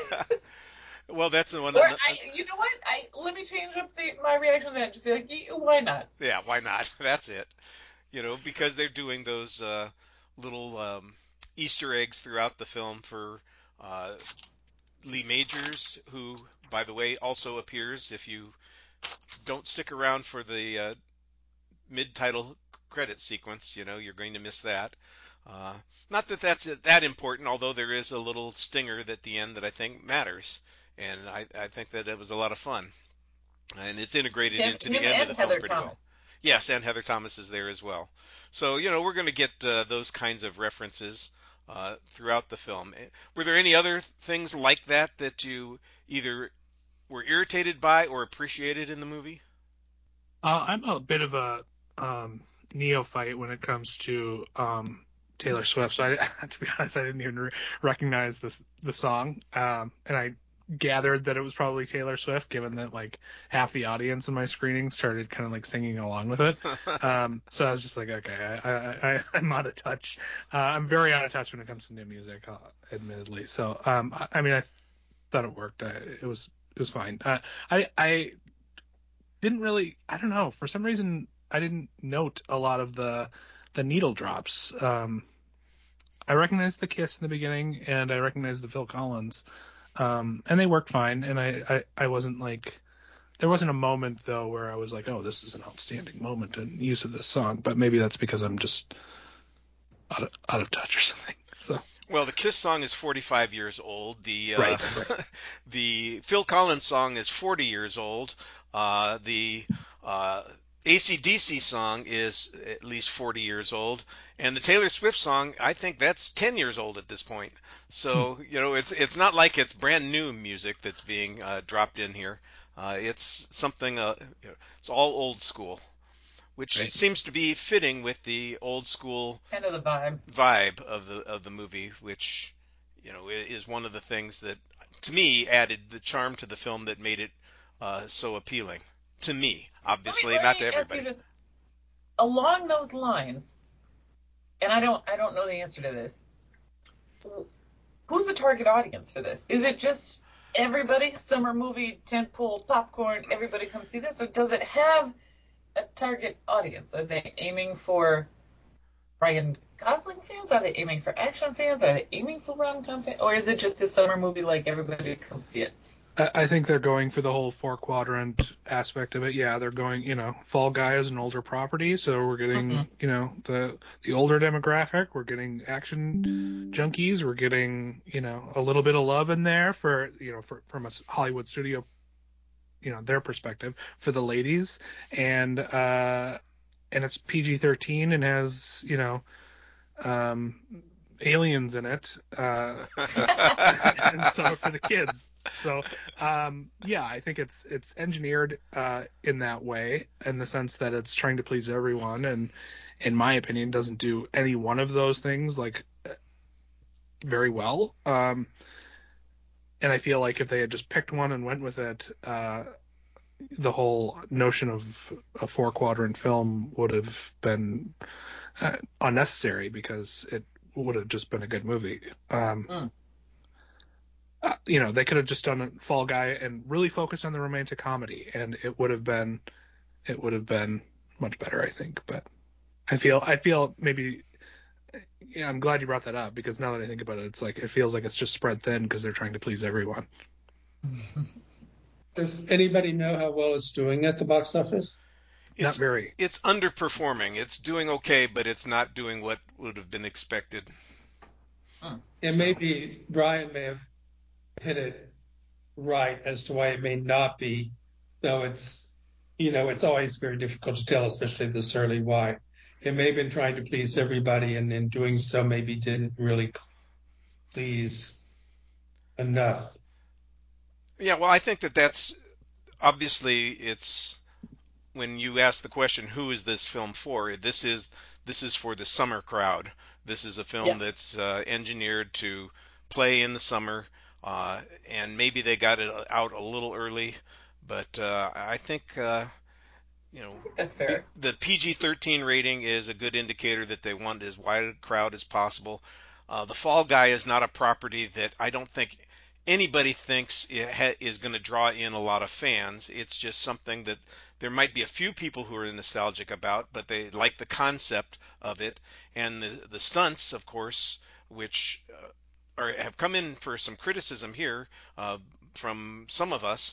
well, that's the one. Or I, you know what? I let me change up the, my reaction to that. Just be like, "Yeah, why not? Yeah, why not? That's it. You know, because they're doing those uh, little um, Easter eggs throughout the film for uh, Lee Majors, who, by the way, also appears if you don't stick around for the uh, mid-title credit sequence. You know, you're going to miss that. Uh, not that that's that important, although there is a little stinger at the end that I think matters, and I, I think that it was a lot of fun, and it's integrated Him, into the him end and of the film Heather pretty Thomas. well. Yes, and Heather Thomas is there as well. So, you know, we're going to get uh, those kinds of references uh, throughout the film. Were there any other things like that that you either were irritated by or appreciated in the movie? Uh, I'm a bit of a um, neophyte when it comes to um, Taylor Swift, so I, to be honest, I didn't even re- recognize this the song, um, and I gathered that it was probably Taylor Swift, given that like half the audience in my screening started kind of like singing along with it. Um, so I was just like, okay, I, I, I, I'm out of touch. Uh, I'm very out of touch when it comes to new music, uh, admittedly. So um, I, I mean, I thought it worked. I, it was it was fine. Uh, I I didn't really, I don't know, for some reason I didn't note a lot of the the needle drops. Um, I recognized the Kiss in the beginning, and I recognized the Phil Collins, um, and they worked fine. And I, I, I wasn't like, there wasn't a moment though where I was like, oh, this is an outstanding moment in use of this song. But maybe that's because I'm just out of, out of touch or something. So. Well, the Kiss song is forty-five years old. The uh, Right, right. the Phil Collins song is forty years old. Uh, the uh, A C D C song is at least forty years old, and the Taylor Swift song, I think that's ten years old at this point. So you know, it's it's not like it's brand new music that's being uh, dropped in here. Uh, it's something. Uh, you know, it's all old school, which Right. seems to be fitting with the old school Kind of the vibe. vibe of the of the movie, which you know is one of the things that to me added the charm to the film that made it uh, so appealing to me. Obviously, let me, not let to me ask you everybody. this. Along those lines, and I don't I don't know the answer to this. Who's the target audience for this? Is it just everybody, summer movie, tentpole, popcorn, everybody come see this, or does it have a target audience? Are they aiming for Ryan Gosling fans? Are they aiming for action fans? Are they aiming for rom-com fans? Or is it just a summer movie like everybody come see it? I I think they're going for the whole four quadrant aspect of it. Yeah, they're going, you know, Fall Guy is an older property, so we're getting, Mhm. you know, the the older demographic. We're getting action junkies. We're getting, you know, a little bit of love in there for, you know, for, from a Hollywood studio you know, their perspective for the ladies, and uh, and it's P G thirteen and has, you know, um, aliens in it, uh, and so for the kids. So um, yeah, I think it's it's engineered uh, in that way, in the sense that it's trying to please everyone, and in my opinion, doesn't do any one of those things like very well. Um, and I feel like if they had just picked one and went with it, uh, the whole notion of a four quadrant film would have been uh, unnecessary, because it would have just been a good movie. Um, mm. uh, you know, they could have just done Fall Guy and really focused on the romantic comedy, and it would have been, it would have been much better, I think. But I feel, I feel maybe, yeah, I'm glad you brought that up, because now that I think about it, it's like, it feels like it's just spread thin because they're trying to please everyone. Does anybody know how well it's doing at the box office? It's, not very. It's underperforming. It's doing okay, but it's not doing what would have been expected. And so. Maybe Brian may have hit it right as to why it may not be, though it's, you know, it's always very difficult to tell, especially this early, why. It may have been trying to please everybody, and in doing so maybe didn't really please enough. Yeah, well, I think that that's, obviously, it's, when you ask the question, who is this film for? This is this is for the summer crowd. This is a film yeah. that's uh, engineered to play in the summer, uh, and maybe they got it out a little early, but uh, I think uh, you know that's fair. The P G thirteen rating is a good indicator that they want as wide a crowd as possible. Uh, the Fall Guy is not a property that I don't think anybody thinks is going to draw in a lot of fans. It's just something that there might be a few people who are nostalgic about, but they like the concept of it. And the, the stunts, of course, which uh, are, have come in for some criticism here uh, from some of us,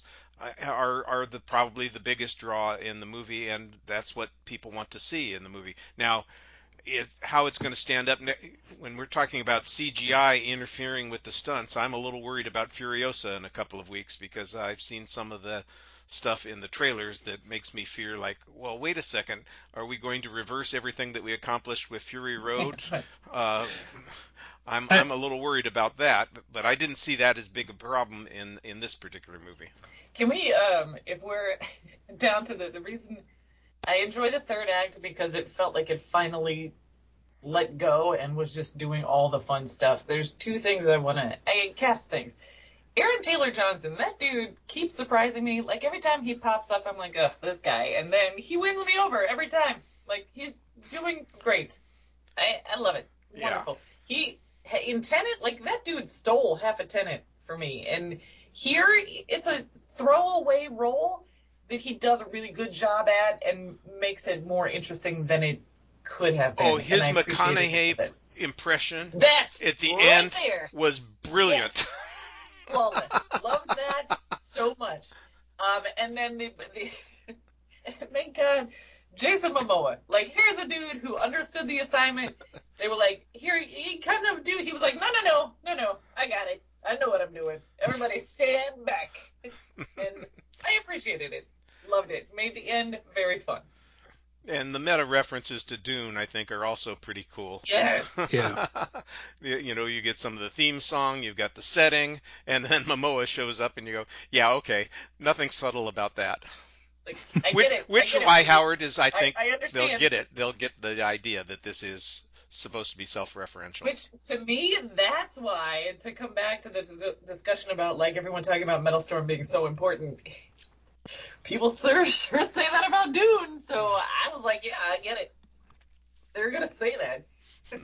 are are the probably the biggest draw in the movie, and that's what people want to see in the movie. Now, If, how it's going to stand up when we're talking about C G I interfering with the stunts, I'm a little worried about Furiosa in a couple of weeks, because I've seen some of the stuff in the trailers that makes me fear like, well, wait a second, are we going to reverse everything that we accomplished with Fury Road? uh, I'm I'm a little worried about that, but, but I didn't see that as big a problem in, in this particular movie. Can we, um, if we're down to the, the reason I enjoy the third act, because it felt like it finally let go and was just doing all the fun stuff. There's two things I want to, I cast things. Aaron Taylor Johnson, that dude keeps surprising me. Like, every time he pops up, I'm like, ugh, this guy. And then he wins me over every time. Like, he's doing great. I, I love it. Wonderful. Yeah. He, in Tenet, like, that dude stole half a Tenet for me. And here, it's a throwaway role that he does a really good job at and makes it more interesting than it could have been. Oh, his McConaughey impression That's at the right end there. was brilliant. Yes. Flawless. Loved that so much. Um, and then the, the thank God, Jason Momoa. Like, here's a dude who understood the assignment. They were like, here, he kind of do. He was like, no, no, no, no, no, I got it. I know what I'm doing. Everybody stand back. And I appreciated it. Loved it. Made the end very fun. And the meta references to Dune, I think, are also pretty cool. Yes. Yeah. You know, you get some of the theme song, you've got the setting, and then Momoa shows up and you go, yeah, okay, nothing subtle about that. Like, I which, get it. Which I get Rye it. Howard is, I think, I, I understand. they'll get it. They'll get the idea that this is supposed to be self-referential. Which, to me, that's why, and to come back to this discussion about, like, everyone talking about Metal Storm being so important, people sure, sure say that about Dune, so I was like, yeah, I get it. They're going to say that.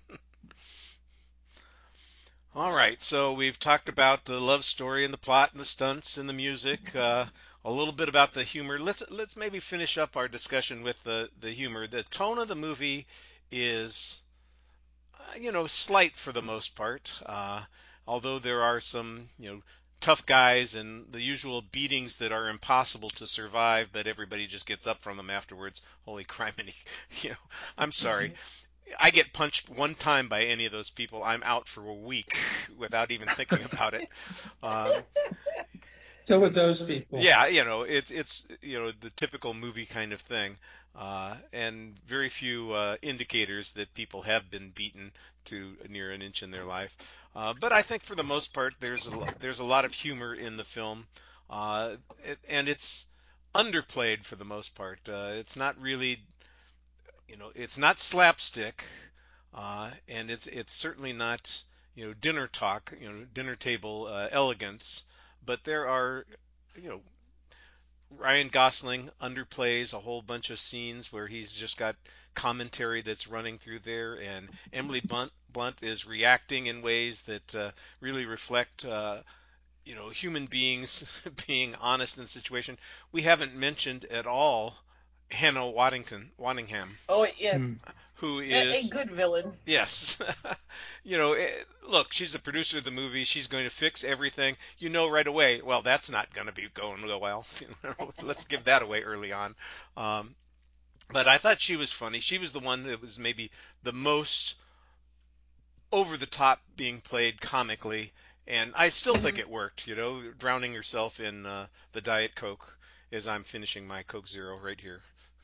All right, so we've talked about the love story and the plot and the stunts and the music, uh, a little bit about the humor. Let's let's maybe finish up our discussion with the, the humor. The tone of the movie is, uh, you know, slight for the most part, uh, although there are some, you know, tough guys and the usual beatings that are impossible to survive, but everybody just gets up from them afterwards. Holy criminy, you know, I'm sorry. I get punched one time by any of those people, I'm out for a week without even thinking about it. Um, So with those people. Yeah, you know, it's it's you know the typical movie kind of thing, uh, and very few uh, indicators that people have been beaten to near an inch in their life. Uh, but I think for the most part, there's a lo- there's a lot of humor in the film, uh, it, and it's underplayed for the most part. Uh, it's not really, you know, it's not slapstick, uh, and it's it's certainly not, you know, dinner talk, you know, dinner table uh, elegance. But there are, you know, Ryan Gosling underplays a whole bunch of scenes where he's just got commentary that's running through there, and Emily Blunt, Blunt is reacting in ways that uh, really reflect, uh, you know, human beings being honest in the situation. We haven't mentioned at all Hannah Waddington, Waddingham, Oh Hmm. yes, who a, a is good villain. yes. You know, eh, look, she's the producer of the movie. She's going to fix everything. You know right away, well, that's not going to be going real well. You know, let's give that away early on. Um, but I thought she was funny. She was the one that was maybe the most over the top being played comically, and I still think it worked, you know, drowning herself in uh, the Diet Coke as I'm finishing my Coke Zero right here.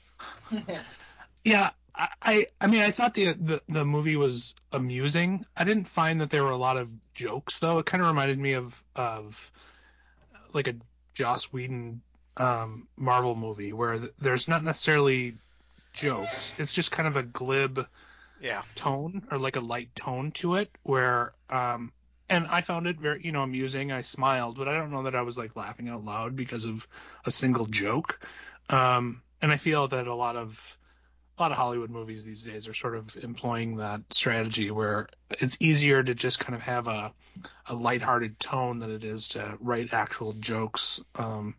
Yeah, I, I I mean, I thought the, the the movie was amusing. I didn't find that there were a lot of jokes, though. It kind of reminded me of of like a Joss Whedon um, Marvel movie where th- there's not necessarily jokes. It's just kind of a glib Yeah. tone or like a light tone to it where um and I found it very, you know, amusing. I smiled, but I don't know that I was like laughing out loud because of a single joke. Um and I feel that a lot of a lot of Hollywood movies these days are sort of employing that strategy where it's easier to just kind of have a a lighthearted tone than it is to write actual jokes. Um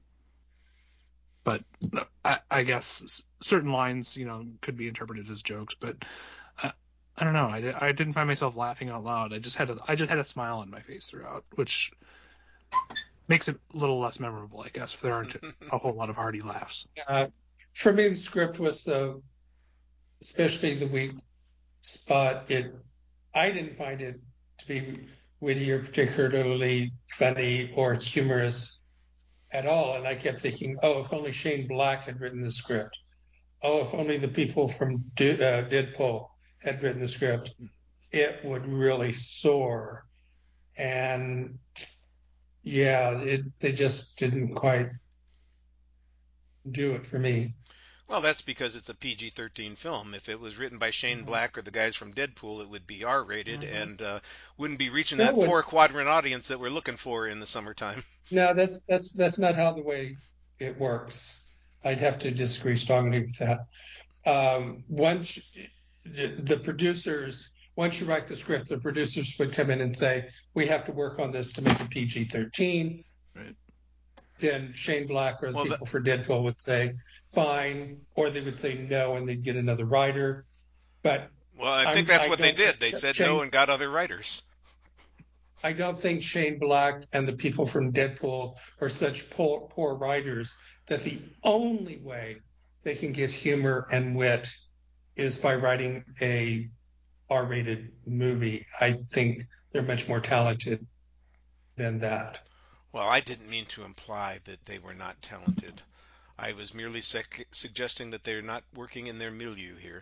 but I, I guess certain lines, you know, could be interpreted as jokes, but I, I don't know. I, I didn't find myself laughing out loud. I just had a I just had a smile on my face throughout, which makes it a little less memorable, I guess, if there aren't a whole lot of hearty laughs. Uh, for me, the script was the, especially the weak spot. It, I didn't find it to be witty or particularly funny or humorous at all. And I kept thinking, oh, if only Shane Black had written the script. Oh, if only the people from D- uh, Deadpool had written the script, it would really soar. And yeah, it they just didn't quite do it for me. Well, that's because it's a P G thirteen film. If it was written by Shane Black or the guys from Deadpool, it would be R rated Mhm. and uh, wouldn't be reaching That that would four quadrant audience that we're looking for in the summertime. no, that's that's that's not how the way it works. I'd have to disagree strongly with that. Um, once the, the producers, once you write the script, the producers would come in and say, "We have to work on this to make it P G thirteen." Right. Then Shane Black or the Well, the, people for Deadpool would say, "Fine," or they would say no, and they'd get another writer. But well, I think I'm that's I what they don't did. think They said no Shane and got other writers. I don't think Shane Black and the people from Deadpool are such poor, poor writers that the only way they can get humor and wit is by writing a R-rated movie. I think they're much more talented than that. Well, I didn't mean to imply that they were not talented. I was merely sec- suggesting that they're not working in their milieu here.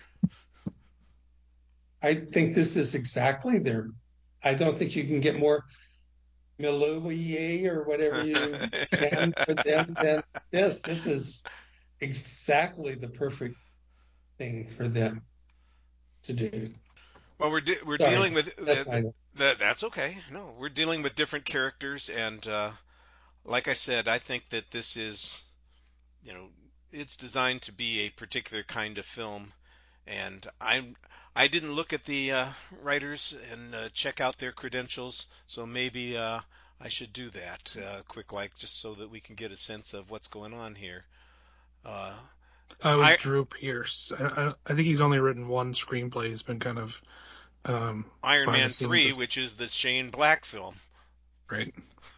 I think this is exactly their. I don't think you can get more milieu or whatever you can for them than this. This is exactly the perfect thing for them to do. Well, we're de- we're Sorry, dealing with that's the, my. the, that's okay. No, we're dealing with different characters, and uh, like I said, I think that this is, you know, it's designed to be a particular kind of film, and I'm I didn't look at the uh, writers and uh, check out their credentials, so maybe uh, I should do that uh, quick, like just so that we can get a sense of what's going on here. Uh, Uh, it was I Drew Pierce. I, I, I think he's only written one screenplay. He's been kind of um, Iron behind the Man scenes, three, as, which is the Shane Black film. right?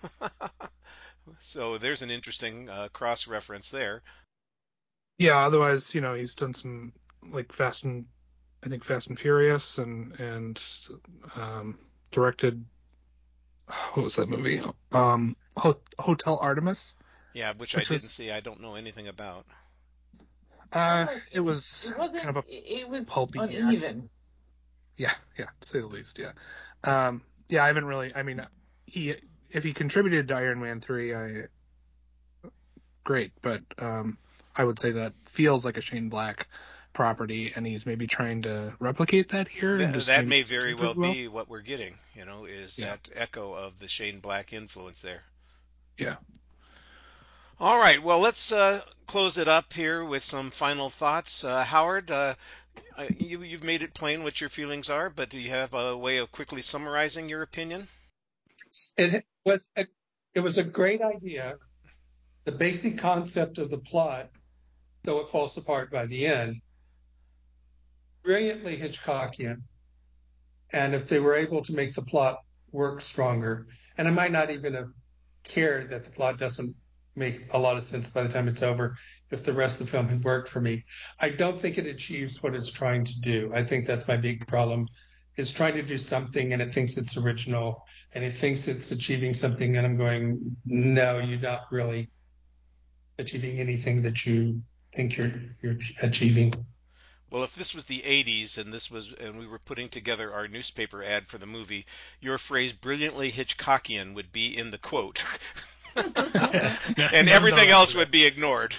So there's an interesting uh, cross reference there. Yeah. Otherwise, you know, he's done some like Fast and I think Fast and Furious and and um, directed what was that movie? Um, Ho- Hotel Artemis. Yeah, which, which I didn't was, see. I don't know anything about. Uh, it was it wasn't, kind of a it was pulpy uneven. Yeah, yeah, to say the least, yeah. Um, yeah, I haven't really, I mean, he if he contributed to Iron Man three, I great, but um, I would say that feels like a Shane Black property, and he's maybe trying to replicate that here. Th- and just that may very well, well be what we're getting, you know, is yeah. that echo of the Shane Black influence there. Yeah. All right, well, let's uh, close it up here with some final thoughts. Uh, Howard, uh, you, you've made it plain what your feelings are, but do you have a way of quickly summarizing your opinion? It was a, it was a great idea. The basic concept of the plot, though it falls apart by the end, brilliantly Hitchcockian. And if they were able to make the plot work stronger, and I might not even have cared that the plot doesn't make a lot of sense by the time it's over, if the rest of the film had worked for me. I don't think it achieves what it's trying to do. I think that's my big problem. It's trying to do something and it thinks it's original and it thinks it's achieving something, and I'm going, no, you're not really achieving anything that you think you're you're achieving. Well, if this was the eighties and this was and we were putting together our newspaper ad for the movie, your phrase "brilliantly Hitchcockian" would be in the quote, and everything else would be ignored.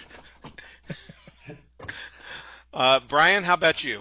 Uh, Brian, how about you?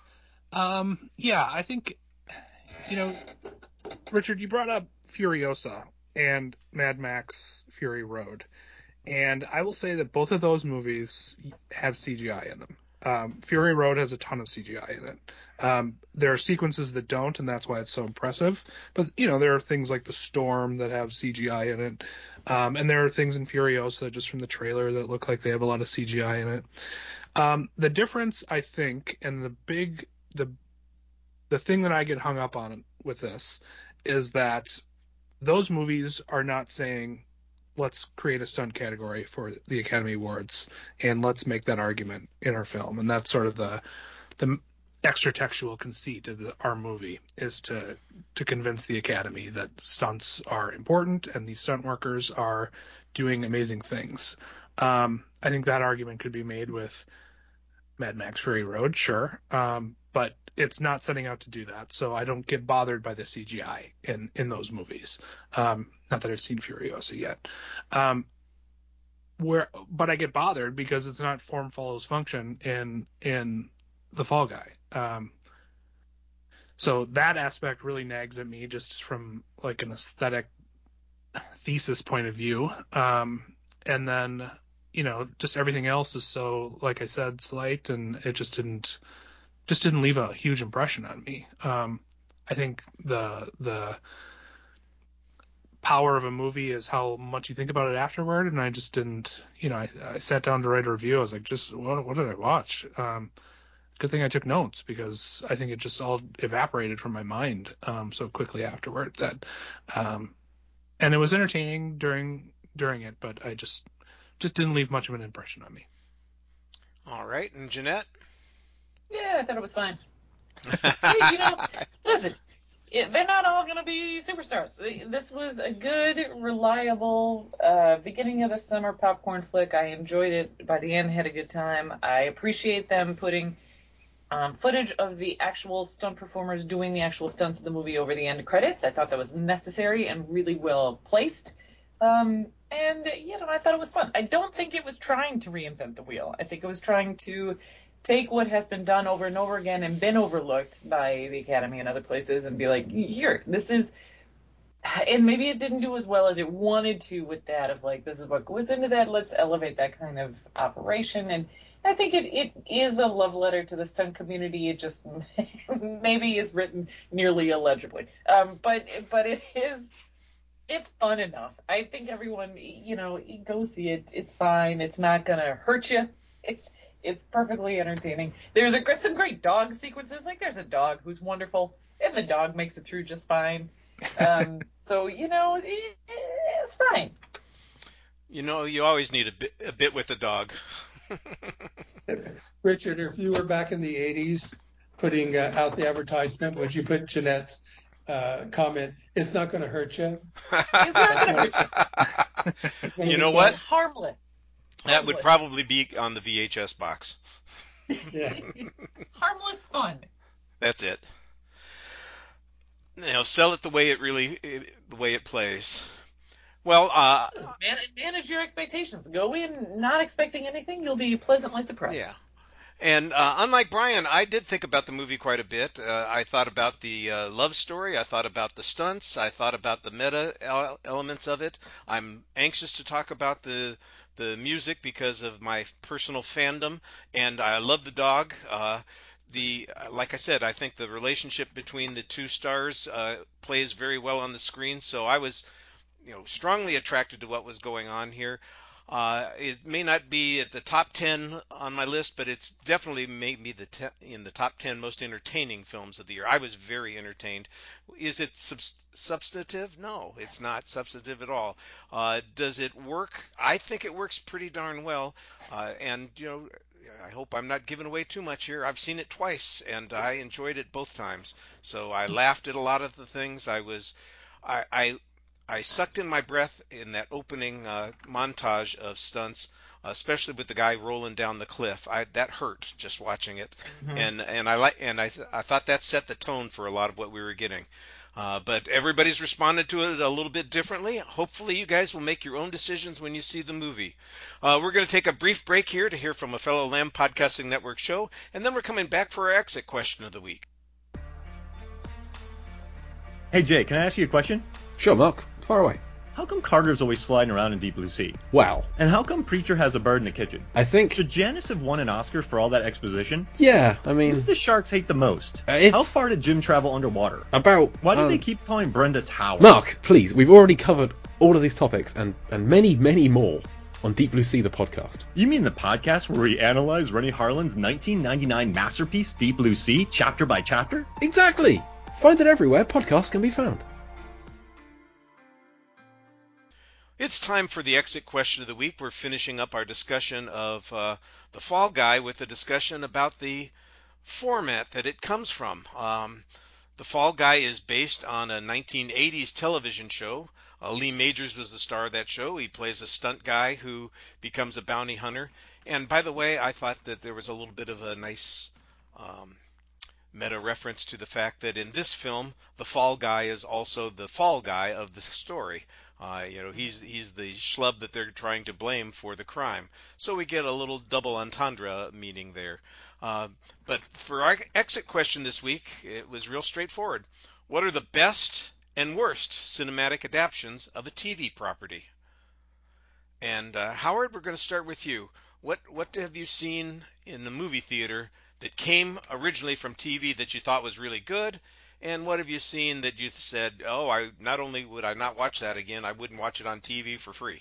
Um, yeah, I think, you know, Richard, you brought up Furiosa and Mad Max Fury Road, and I will say that both of those movies have C G I in them. Um, Fury Road has a ton of C G I in it. Um, there are sequences that don't, and that's why it's so impressive. But, you know, there are things like the storm that have C G I in it. Um, and there are things in Furiosa, just from the trailer, that look like they have a lot of C G I in it. Um, the difference, I think, and the big, the, the thing that I get hung up on with this is that those movies are not saying, let's create a stunt category for the Academy Awards and let's make that argument in our film. And that's sort of the the extra textual conceit of the, our movie, is to to convince the Academy that stunts are important and these stunt workers are doing amazing things. Um, I think that argument could be made with Mad Max Fury Road, sure, um, but it's not setting out to do that, so I don't get bothered by the C G I in, in those movies. Um, not that I've seen Furiosa yet. Um, where, but I get bothered because it's not form follows function in in The Fall Guy. Um, so that aspect really nags at me, just from like an aesthetic thesis point of view. Um, and then, you know, just everything else is so, like I said, slight, and it just didn't just didn't leave a huge impression on me. Um, I think the the power of a movie is how much you think about it afterward, and I just didn't. You know, I, I sat down to write a review. I was like, just what, what did I watch? Um, good thing I took notes, because I think it just all evaporated from my mind um, so quickly afterward that, um, and it was entertaining during during it, but I just just didn't leave much of an impression on me. All right, and Jeanette? Yeah, I thought it was fine. Hey, you know, listen, it, they're not all going to be superstars. This was a good, reliable uh, beginning of the summer popcorn flick. I enjoyed it. By the end, had a good time. I appreciate them putting um, footage of the actual stunt performers doing the actual stunts of the movie over the end credits. I thought that was necessary and really well placed. Um, and, you know, I thought it was fun. I don't think it was trying to reinvent the wheel. I think it was trying to take what has been done over and over again and been overlooked by the Academy and other places and be like, here, this is, and maybe it didn't do as well as it wanted to with that of like, this is what goes into that, let's elevate that kind of operation. And I think it, it is a love letter to the stunt community. It just maybe is written nearly illegibly. Um, but, but it is, it's fun enough. I think everyone, you know, go see it. It's fine. It's not going to hurt you. It's, It's perfectly entertaining. There's a, some great dog sequences. Like, there's a dog who's wonderful, and the dog makes it through just fine. Um, so, you know, it, it's fine. You know, you always need a bit, a bit with the dog. Richard, if you were back in the eighties putting uh, out the advertisement, would you put Jeanette's uh, comment, "It's not going to hurt you." It's not going to hurt you. You know what? It's harmless. That would Harmless. probably be on the V H S box. Yeah. Harmless fun. That's it. You know, sell it the way it really, the way it plays. Well, uh, Man, manage your expectations. Go in not expecting anything. You'll be pleasantly surprised. yeah. And uh, unlike Brian, I did think about the movie quite a bit. Uh, I thought about the uh, love story. I thought about the stunts. I thought about the meta el- elements of it. I'm anxious to talk about the the music because of my personal fandom, and I love the dog. Uh, the like I said, I think the relationship between the two stars uh, plays very well on the screen. So I was, you know, strongly attracted to what was going on here. Uh, it may not be at the top ten on my list, but it's definitely made me the te- in the top ten most entertaining films of the year. I was very entertained. Is it sub- substantive? No, it's not substantive at all. Uh, does it work? I think it works pretty darn well. Uh, and, you know, I hope I'm not giving away too much here. I've seen it twice, and I enjoyed it both times. So I laughed at a lot of the things. I was, I, I I sucked in my breath in that opening uh, montage of stunts, especially with the guy rolling down the cliff. I that hurt just watching it, Mhm. and and I like and I th- I thought that set the tone for a lot of what we were getting. Uh, but everybody's responded to it a little bit differently. Hopefully, you guys will make your own decisions when you see the movie. Uh, we're going to take a brief break here to hear from a fellow Lamb Podcasting Network show, and then we're coming back for our exit question of the week. Hey Jay, can I ask you a question? Sure, Mark. Far away. How come Carter's always sliding around in Deep Blue Sea? Well, And how come Preacher has a bird in the kitchen? I think... Should Janice have won an Oscar for all that exposition? Yeah, I Who mean... do the sharks hate the most? Uh, if- How far did Jim travel underwater? About... Why do um, they keep calling Brenda Tower? Mark, please, we've already covered all of these topics and, and many, many more on Deep Blue Sea, the podcast. You mean the podcast where we analyze Rennie Harlan's nineteen ninety-nine masterpiece, Deep Blue Sea, chapter by chapter? Exactly! Find it everywhere podcasts can be found. It's time for the exit question of the week. We're finishing up our discussion of uh, The Fall Guy with a discussion about the format that it comes from. Um, the Fall Guy is based on a nineteen eighties television show. Uh, Lee Majors was the star of that show. He plays a stunt guy who becomes a bounty hunter. And by the way, I thought that there was a little bit of a nice um, meta reference to the fact that in this film, the Fall Guy is also the fall guy of the story. Uh, you know, he's he's the schlub that they're trying to blame for the crime. So we get a little double entendre meaning there. Uh, but for our exit question this week, it was real straightforward. What are the best and worst cinematic adaptions of a T V property? And uh, Howard, we're going to start with you. What what have you seen in the movie theater that came originally from T V that you thought was really good? And what have you seen that you said, oh, I not only would I not watch that again, I wouldn't watch it on T V for free?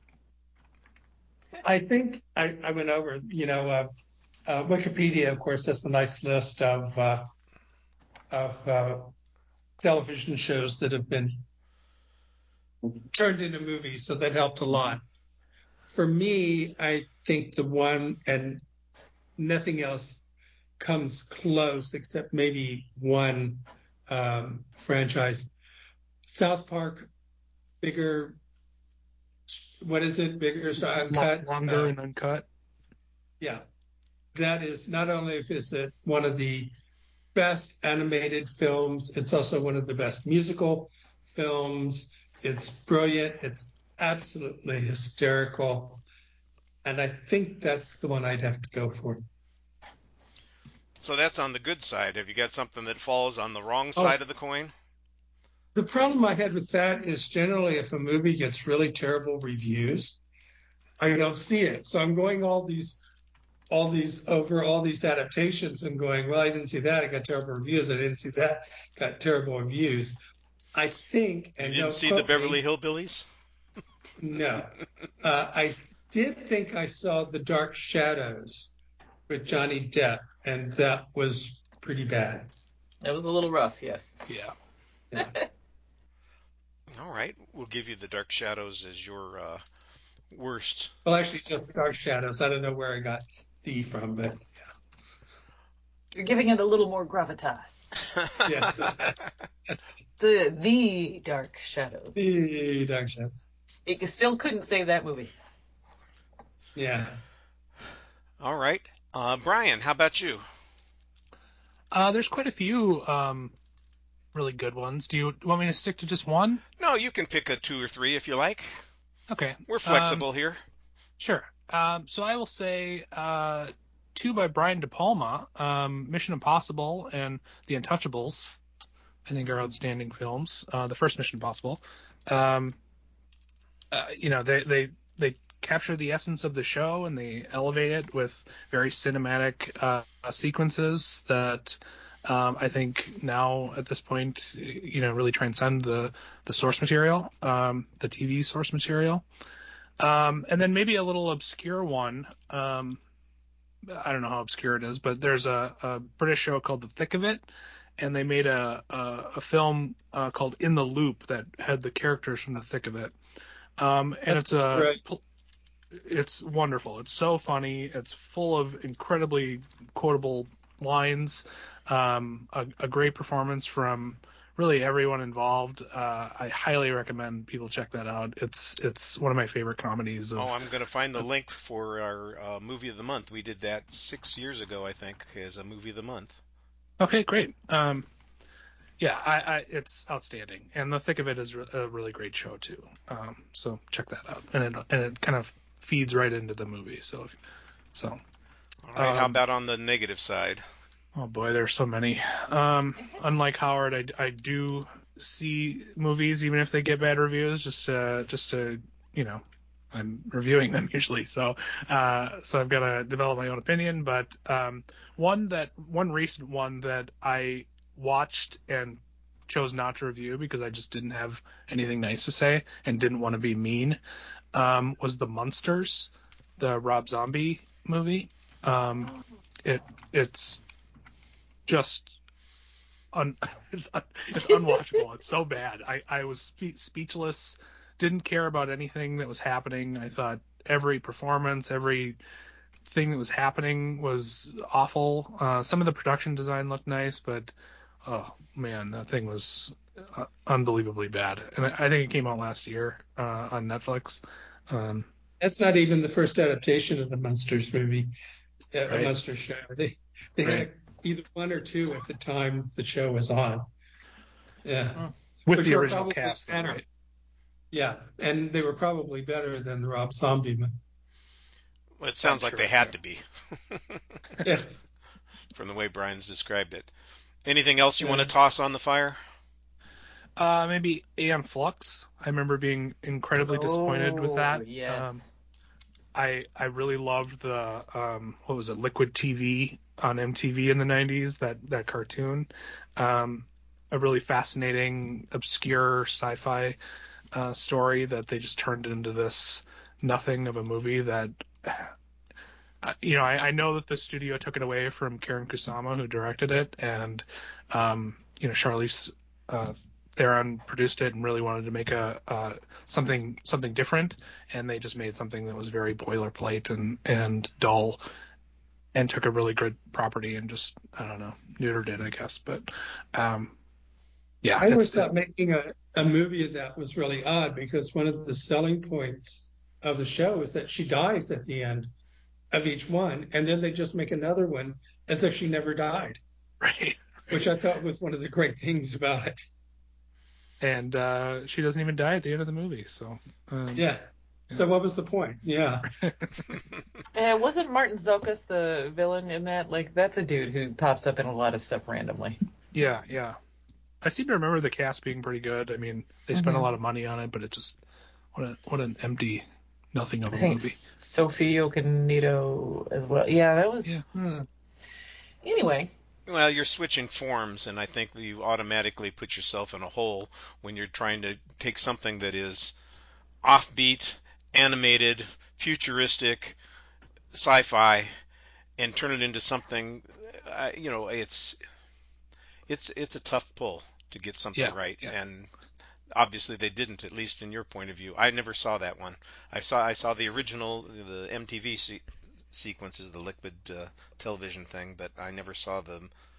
I think I, I went over, you know, uh, uh, Wikipedia, of course, has a nice list of uh, of uh, television shows that have been turned into movies, so that helped a lot. For me, I think the one, and nothing else comes close except maybe one um, franchise, South Park, bigger, what is it, bigger, uncut? Longer uh, and uncut. Yeah, that is not only is it one of the best animated films, it's also one of the best musical films. It's brilliant. It's absolutely hysterical. And I think that's the one I'd have to go for. So that's on the good side. Have you got something that falls on the wrong Oh. side of the coin? The problem I had with that is generally if a movie gets really terrible reviews, I don't see it. So I'm going all these all these over all these adaptations and going, well, I didn't see that. I got terrible reviews. I didn't see that. Got terrible reviews. I think, and You didn't don't see the quote Beverly me, Hillbillies? No. Uh, I did think I saw The Dark Shadows with Johnny Depp, and that was pretty bad. It was a little rough, yes. Yeah. Yeah. All right, we'll give you the Dark Shadows as your uh, worst. Well, actually, just Dark Shadows. I don't know where I got the from, but yeah. You're giving it a little more gravitas. Yes. The the Dark Shadow. The Dark Shadows. It still couldn't save that movie. Yeah. All right. Uh, Brian, how about you? Uh, there's quite a few um, really good ones. Do you want me to stick to just one? No, you can pick a two or three if you like. Okay. We're flexible um, here. Sure. Um, so I will say uh, two by Brian De Palma, um, Mission Impossible and The Untouchables, I think are outstanding films. Uh, the first Mission Impossible. Um, uh, you know, they, they, they capture the essence of the show and they elevate it with very cinematic uh, sequences that um, I think now at this point, you know, really transcend the, the source material, um, the T V source material. Um, and then maybe a little obscure one. Um, I don't know how obscure it is, but there's a, a British show called The Thick of It, and they made a a, a film uh, called In the Loop that had the characters from The Thick of It. Um, and That's it's a right. it's wonderful. It's so funny. It's full of incredibly quotable lines. Um, a, a great performance from really everyone involved. Uh, I highly recommend people check that out. It's it's one of my favorite comedies. Of, oh, I'm going to find the link for our uh, movie of the month. We did that six years ago, I think, as a movie of the month. Okay, great. Um, yeah, I, I, it's outstanding, and The Thick of It is a really great show too. Um, so check that out, and it and it kind of feeds right into the movie. So, if, so. All right. Um, how about on the negative side? Oh boy, there's so many. Um, unlike Howard, I, I do see movies even if they get bad reviews, just uh, just to you know, I'm reviewing them usually, so uh, so I've got to develop my own opinion. But um, one that one recent one that I watched and chose not to review because I just didn't have anything nice to say and didn't want to be mean um, was The Munsters, the Rob Zombie movie. Um, it it's just un, it's it's unwatchable. It's so bad. I, I was spe- speechless. Didn't care about anything that was happening. I thought every performance, every thing that was happening was awful. Uh, some of the production design looked nice, but oh man, that thing was uh, unbelievably bad. And I, I think it came out last year uh, on Netflix. Um, That's not even the first adaptation of the Munsters movie, uh, right. a Munsters show. They they right. had a, either one or two at the time the show was on. Yeah, mm. with Which the were original probably cast, though, better. right? Yeah, and they were probably better than the Rob Zombie one. Well, it sounds I'm like sure, they had yeah. to be. Yeah. From the way Brian's described it. Anything else you Yeah. want to toss on the fire? Uh, maybe Aeon Flux. I remember being incredibly disappointed with that. Oh, yes. Um, I I really loved the um, what was it, Liquid T V on M T V in the nineties. That that cartoon, um, a really fascinating, obscure sci-fi uh, story that they just turned into this nothing of a movie that. You know, I, I know that the studio took it away from Karen Kusama, who directed it, and um, you know, Charlize uh, Theron produced it and really wanted to make a uh, something something different, and they just made something that was very boilerplate and and dull, and took a really good property and just I don't know neutered it, I guess. But um, yeah, I always it's thought making a, a movie of that was really odd because one of the selling points of the show is that she dies at the end of each one, and then they just make another one as if she never died, right, right. which I thought was one of the great things about it. And uh, she doesn't even die at the end of the movie, so um, yeah. yeah. So what was the point? Yeah. uh, wasn't Martin Zokas the villain in that? Like, that's a dude who pops up in a lot of stuff randomly. Yeah, yeah. I seem to remember the cast being pretty good. I mean, they spent mm-hmm. a lot of money on it, but it just what a what an empty nothing of a I think movie. Sophie Okonedo as well. Yeah, that was. Yeah. Hmm. Anyway. Well, you're switching forms, and I think that you automatically put yourself in a hole when you're trying to take something that is offbeat, animated, futuristic, sci-fi, and turn it into something. Uh, you know, it's it's it's a tough pull to get something Yeah, right, yeah. and obviously they didn't, at least in your point of view. I never saw that one. I saw I saw the original, the M T V se- sequences, the liquid uh, television thing, but I never saw the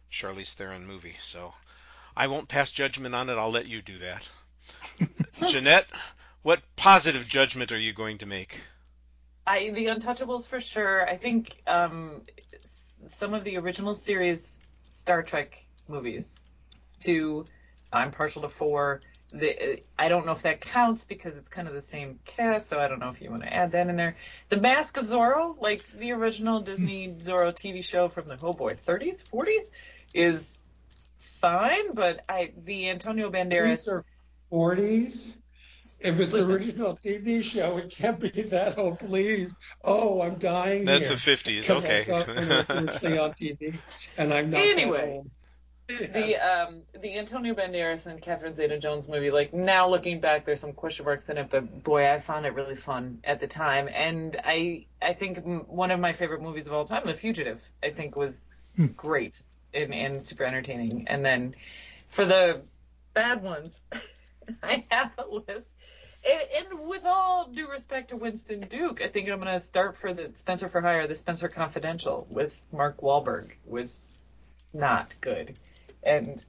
Charlize Theron movie. So I won't pass judgment on it. I'll let you do that. Jeanette, what positive judgment are you going to make? I the Untouchables for sure. I think um, s- some of the original series Star Trek movies. Two, I'm partial to four. The, I don't know if that counts because it's kind of the same cast, so I don't know if you want to add that in there. The Mask of Zorro, like the original Disney Zorro T V show from the, oh boy, thirties, forties, is fine, but I the Antonio Banderas. These are forties. If it's Listen. original T V show, it can't be that old, please. Oh, I'm dying That's here. the fifties, Because okay. I saw it when it was originally on T V, and I'm not Anyway. that old. The Yes. um the Antonio Banderas and Catherine Zeta-Jones movie, like now looking back, there's some question marks in it, but boy, I found it really fun at the time, and I I think m- one of my favorite movies of all time, The Fugitive, I think was Hmm. great and and super entertaining. And then for the bad ones, I have a list. And, and with all due respect to Winston Duke, I think I'm gonna start for the Spencer for Hire, the Spencer Confidential with Mark Wahlberg was not good. And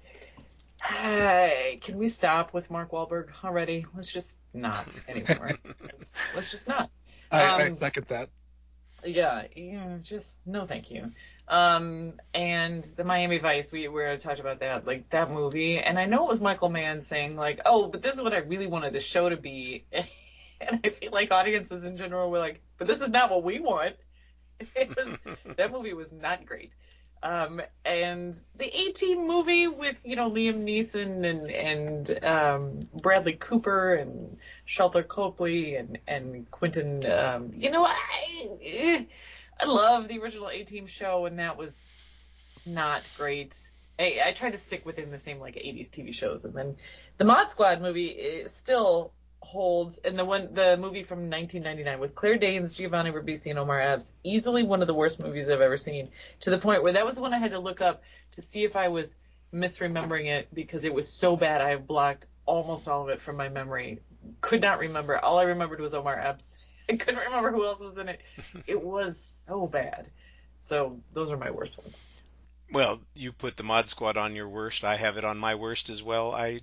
hey, can we stop with Mark Wahlberg already? Let's just not anymore. let's, let's just not. I, I Um, second that. Yeah, yeah, just no, thank you. Um, and the Miami Vice, we were talked about that, like that movie, and I know it was Michael Mann saying like, oh, but this is what I really wanted the show to be, and I feel like audiences in general were like, but this is not what we want. It was, that movie was not great. Um, and the A-Team movie with, you know, Liam Neeson and, and um, Bradley Cooper and Shelter Copley and, and Quentin, um, you know, I, eh, I love the original A-Team show, and that was not great. I, I tried to stick within the same, like, eighties T V shows. And then the Mod Squad movie is still holds, and the one the movie from nineteen ninety-nine with Claire Danes, Giovanni Ribisi, and Omar Epps, easily one of the worst movies I've ever seen, to the point where that was the one I had to look up to see if I was misremembering it, because it was so bad I blocked almost all of it from my memory. Could not remember. All I remembered was Omar Epps. I couldn't remember who else was in it. It was so bad. So those are my worst ones. Well, you put the Mod Squad on your worst. I have it on my worst as well. I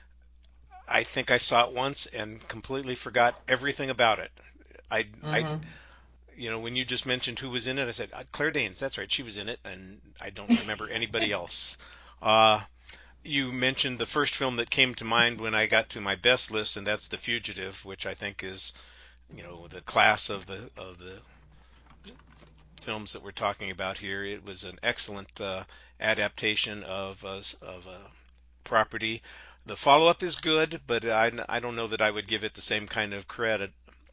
I think I saw it once and completely forgot everything about it. I, Mm-hmm. I, you know, when you just mentioned who was in it, I said, Claire Danes, that's right, she was in it, and I don't remember anybody else. Uh, you mentioned the first film that came to mind when I got to my best list, and that's The Fugitive, which I think is, you know, the class of the of the films that we're talking about here. It was an excellent uh, adaptation of uh, of a property. The follow-up is good, but I, I don't know that I would give it the same kind of credit.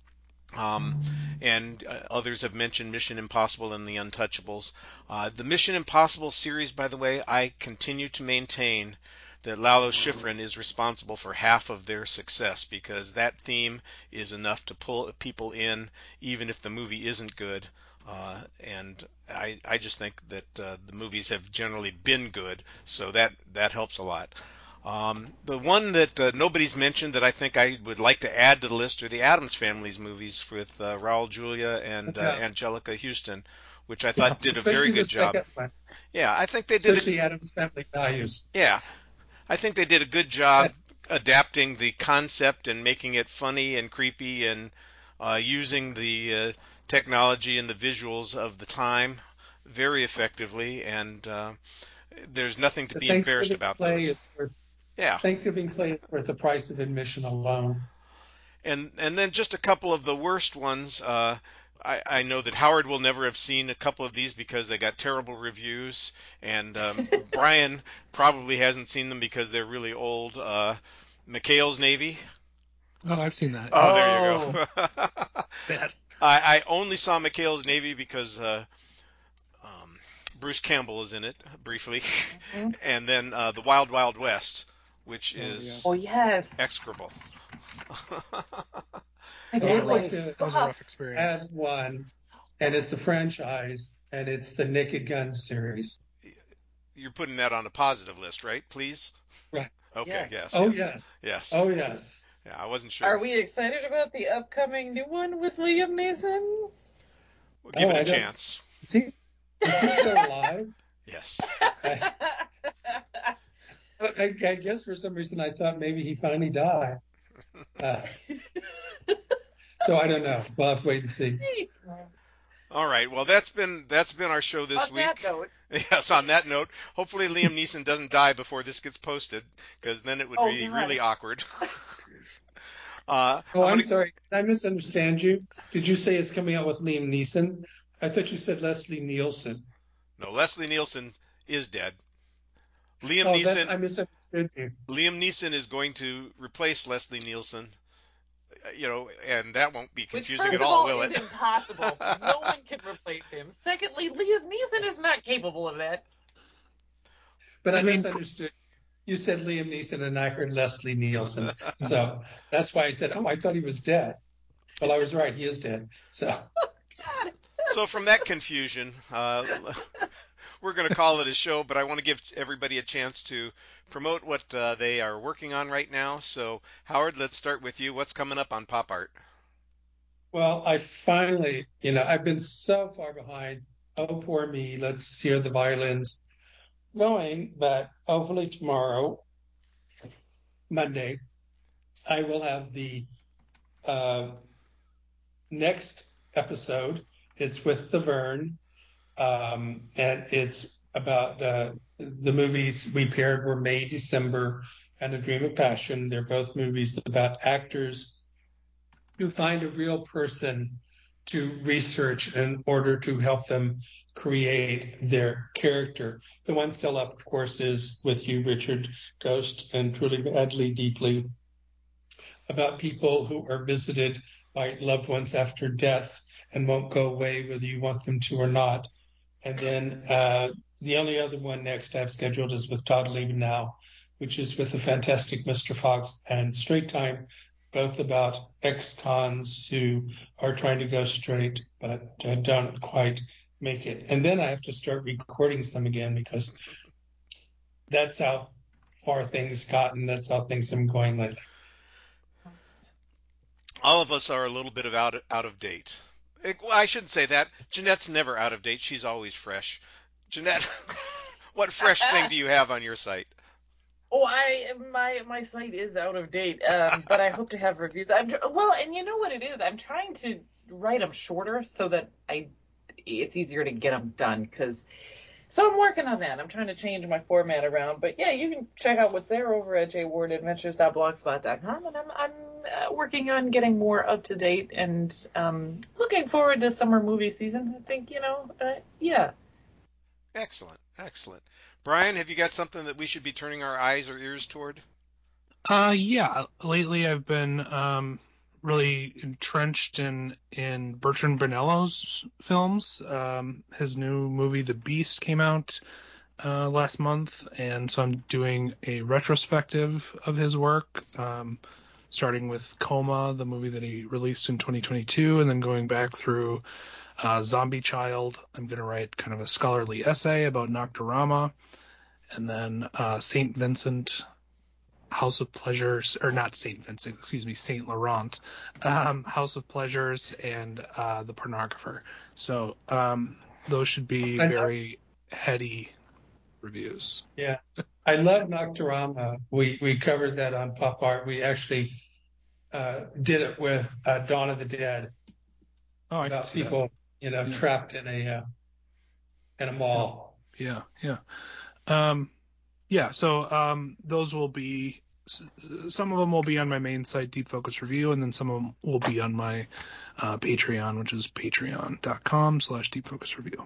Um, and uh, others have mentioned Mission Impossible and The Untouchables. Uh, the Mission Impossible series, by the way, I continue to maintain that Lalo Schifrin is responsible for half of their success, because that theme is enough to pull people in, even if the movie isn't good. Uh, and I, I just think that uh, the movies have generally been good, so that, that helps a lot. Um, the one that uh, nobody's mentioned that I think I would like to add to the list are the Addams Family's movies with uh, Raul Julia and uh, Yeah. Angelica Houston, which I thought did a Especially very the good job. second one. Yeah, I think they did. Especially A, Addams Family Values. yeah, I think they did a good job adapting the concept and making it funny and creepy, and uh, using the uh, technology and the visuals of the time very effectively. And uh, there's nothing to The be embarrassed Thanksgiving about play those. is worth Yeah. Thanksgiving play is worth the price of admission alone. And and then just a couple of the worst ones. Uh, I, I know that Howard will never have seen a couple of these because they got terrible reviews, and um, Brian probably hasn't seen them because they're really old. Uh, McHale's Navy. Oh, I've seen that. Oh, there you go. Bad. I, I only saw McHale's Navy because uh, um, Bruce Campbell is in it briefly, Mm-hmm. and then uh, the Wild Wild West, which Oh, is Oh, yes. execrable. I I did would like like to That was a rough. rough experience. add one, and it's a franchise, and it's the Naked Gun series. You're putting that on a positive list, right? Please. Right. Okay. Yes. Yes. Oh, yes. yes. Yes. Oh, yes. Yeah, I wasn't Are sure. we excited about the upcoming new one with Liam Neeson? We'll give Oh, it a I don't- chance. Is he, is he still alive? Yes. I, I, I guess for some reason I thought maybe he finally died. Uh, so I don't know. We'll have to wait and see. All right. Well, that's been that's been our show this On week. that note. Yes. On that note, hopefully Liam Neeson doesn't die before this gets posted, because then it would Oh, be God. really awkward. uh, Oh, I'm I'm gonna- sorry. Did I misunderstand you? Did you say it's coming out with Liam Neeson? I thought you said Leslie Nielsen. No, Leslie Nielsen is dead. Liam Oh, Neeson. that I misunderstood you. Liam Neeson is going to replace Leslie Nielsen. uh, You know, and that won't be Which, confusing first at of all, all, will is it? impossible. No one can replace him. Secondly, Liam Neeson is not capable of that. But I, I mean, misunderstood. You said Liam Neeson, and I heard Leslie Nielsen. So that's why I said, "Oh, I thought he was dead." Well, I was right. He is dead. So God. So from that confusion, uh, we're going to call it a show, but I want to give everybody a chance to promote what uh, they are working on right now. So, Howard, let's start with you. What's coming up on Pop Art? well, I finally, you know, I've been so far behind. Oh, poor me. Let's hear the violins going, but hopefully tomorrow, Monday, I will have the uh, next episode. It's with the Vern, um, and it's about uh, the movies we paired were May, December, and A Dream of Passion. They're both movies about actors who find a real person to research in order to help them create their character. The one still up, of course, is with you, Richard Ghost, and Truly Madly Deeply, about people who are visited by loved ones after death and won't go away whether you want them to or not. And then uh, the only other one next I've scheduled is with Todd Now, which is with the fantastic Mister Fox and Straight Time, both about ex-cons who are trying to go straight but uh, don't quite make it. And then I have to start recording some again because that's how far things gotten. That's how things have been going lately. All of us are a little bit of out out of date. It, well, I shouldn't say that. Jeanette's never out of date. She's always fresh. Jeanette, what fresh thing do you have on your site? Oh, I my my site is out of date, um, but I hope to have reviews. I'm tr- well, and you know what it is? I'm trying to write them shorter so that I it's easier to get them done. Cause so I'm working on that. I'm trying to change my format around. But yeah, you can check out what's there over at j ward adventures dot blogspot dot com, and I'm I'm uh, working on getting more up to date and um, looking forward to summer movie season. I think you know, uh, yeah. Excellent, excellent. Brian, have you got something that we should be turning our eyes or ears toward? Uh, yeah. Lately, I've been um, really entrenched in in Bertrand Bonello's films. Um, his new movie, The Beast, came out uh, last month, and so I'm doing a retrospective of his work, um, starting with Coma, the movie that he released in twenty twenty-two, and then going back through uh, Zombie Child. I'm going to write kind of a scholarly essay about Nocturama, and then uh, Saint Vincent, House of Pleasures, or not Saint Vincent, excuse me, Saint Laurent, um, House of Pleasures, and uh, The Pornographer. So um, those should be I- very heady reviews. Yeah, I love Nocturama. We we covered that on Pop Art. We actually uh, did it with uh, Dawn of the Dead, Oh, I can about see people, you know, Yeah. trapped in a uh, in a mall. that. Yeah, yeah. Um, yeah, so um, those will be, s- some of them will be on my main site, Deep Focus Review, and then some of them will be on my uh, Patreon, which is patreon.com slash Deep Focus Review.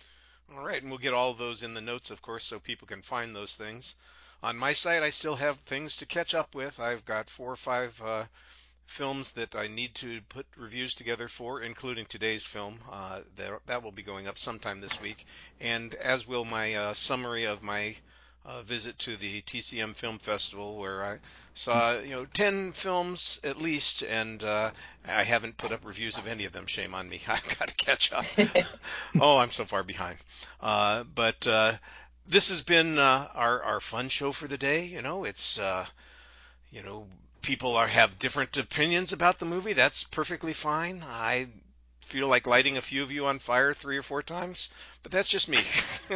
All right, and we'll get all of those in the notes, of course, so people can find those things. On my site, I still have things to catch up with. I've got four or five uh, films that I need to put reviews together for, including today's film. Uh, that, that will be going up sometime this week, and as will my uh, summary of my uh, visit to the T C M Film Festival, where I saw you know ten films at least, and uh, I haven't put up reviews of any of them. Shame on me. I've got to catch up. Oh, I'm so far behind. Uh, but uh, this has been uh, our our fun show for the day. You know, it's uh, you know people are have different opinions about the movie. That's perfectly fine. I feel like lighting a few of you on fire three or four times, but that's just me.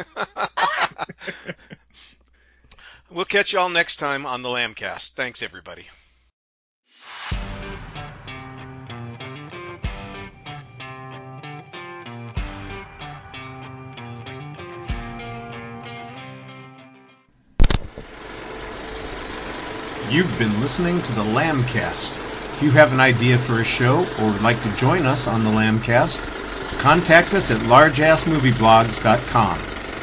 We'll catch y'all next time on the Lambcast. Thanks, everybody. You've been listening to the Lambcast. If you have an idea for a show or would like to join us on the Lambcast, contact us at large ass movie blogs dot com.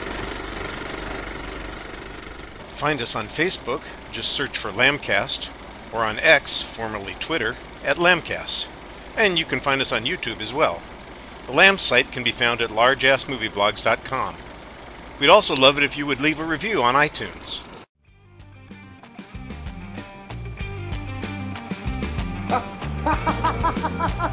Find us on Facebook, just search for Lambcast, or on X, formerly Twitter, at Lambcast. And you can find us on YouTube as well. The Lamb site can be found at large ass movie blogs dot com. We'd also love it if you would leave a review on iTunes. Ha ha ha ha ha!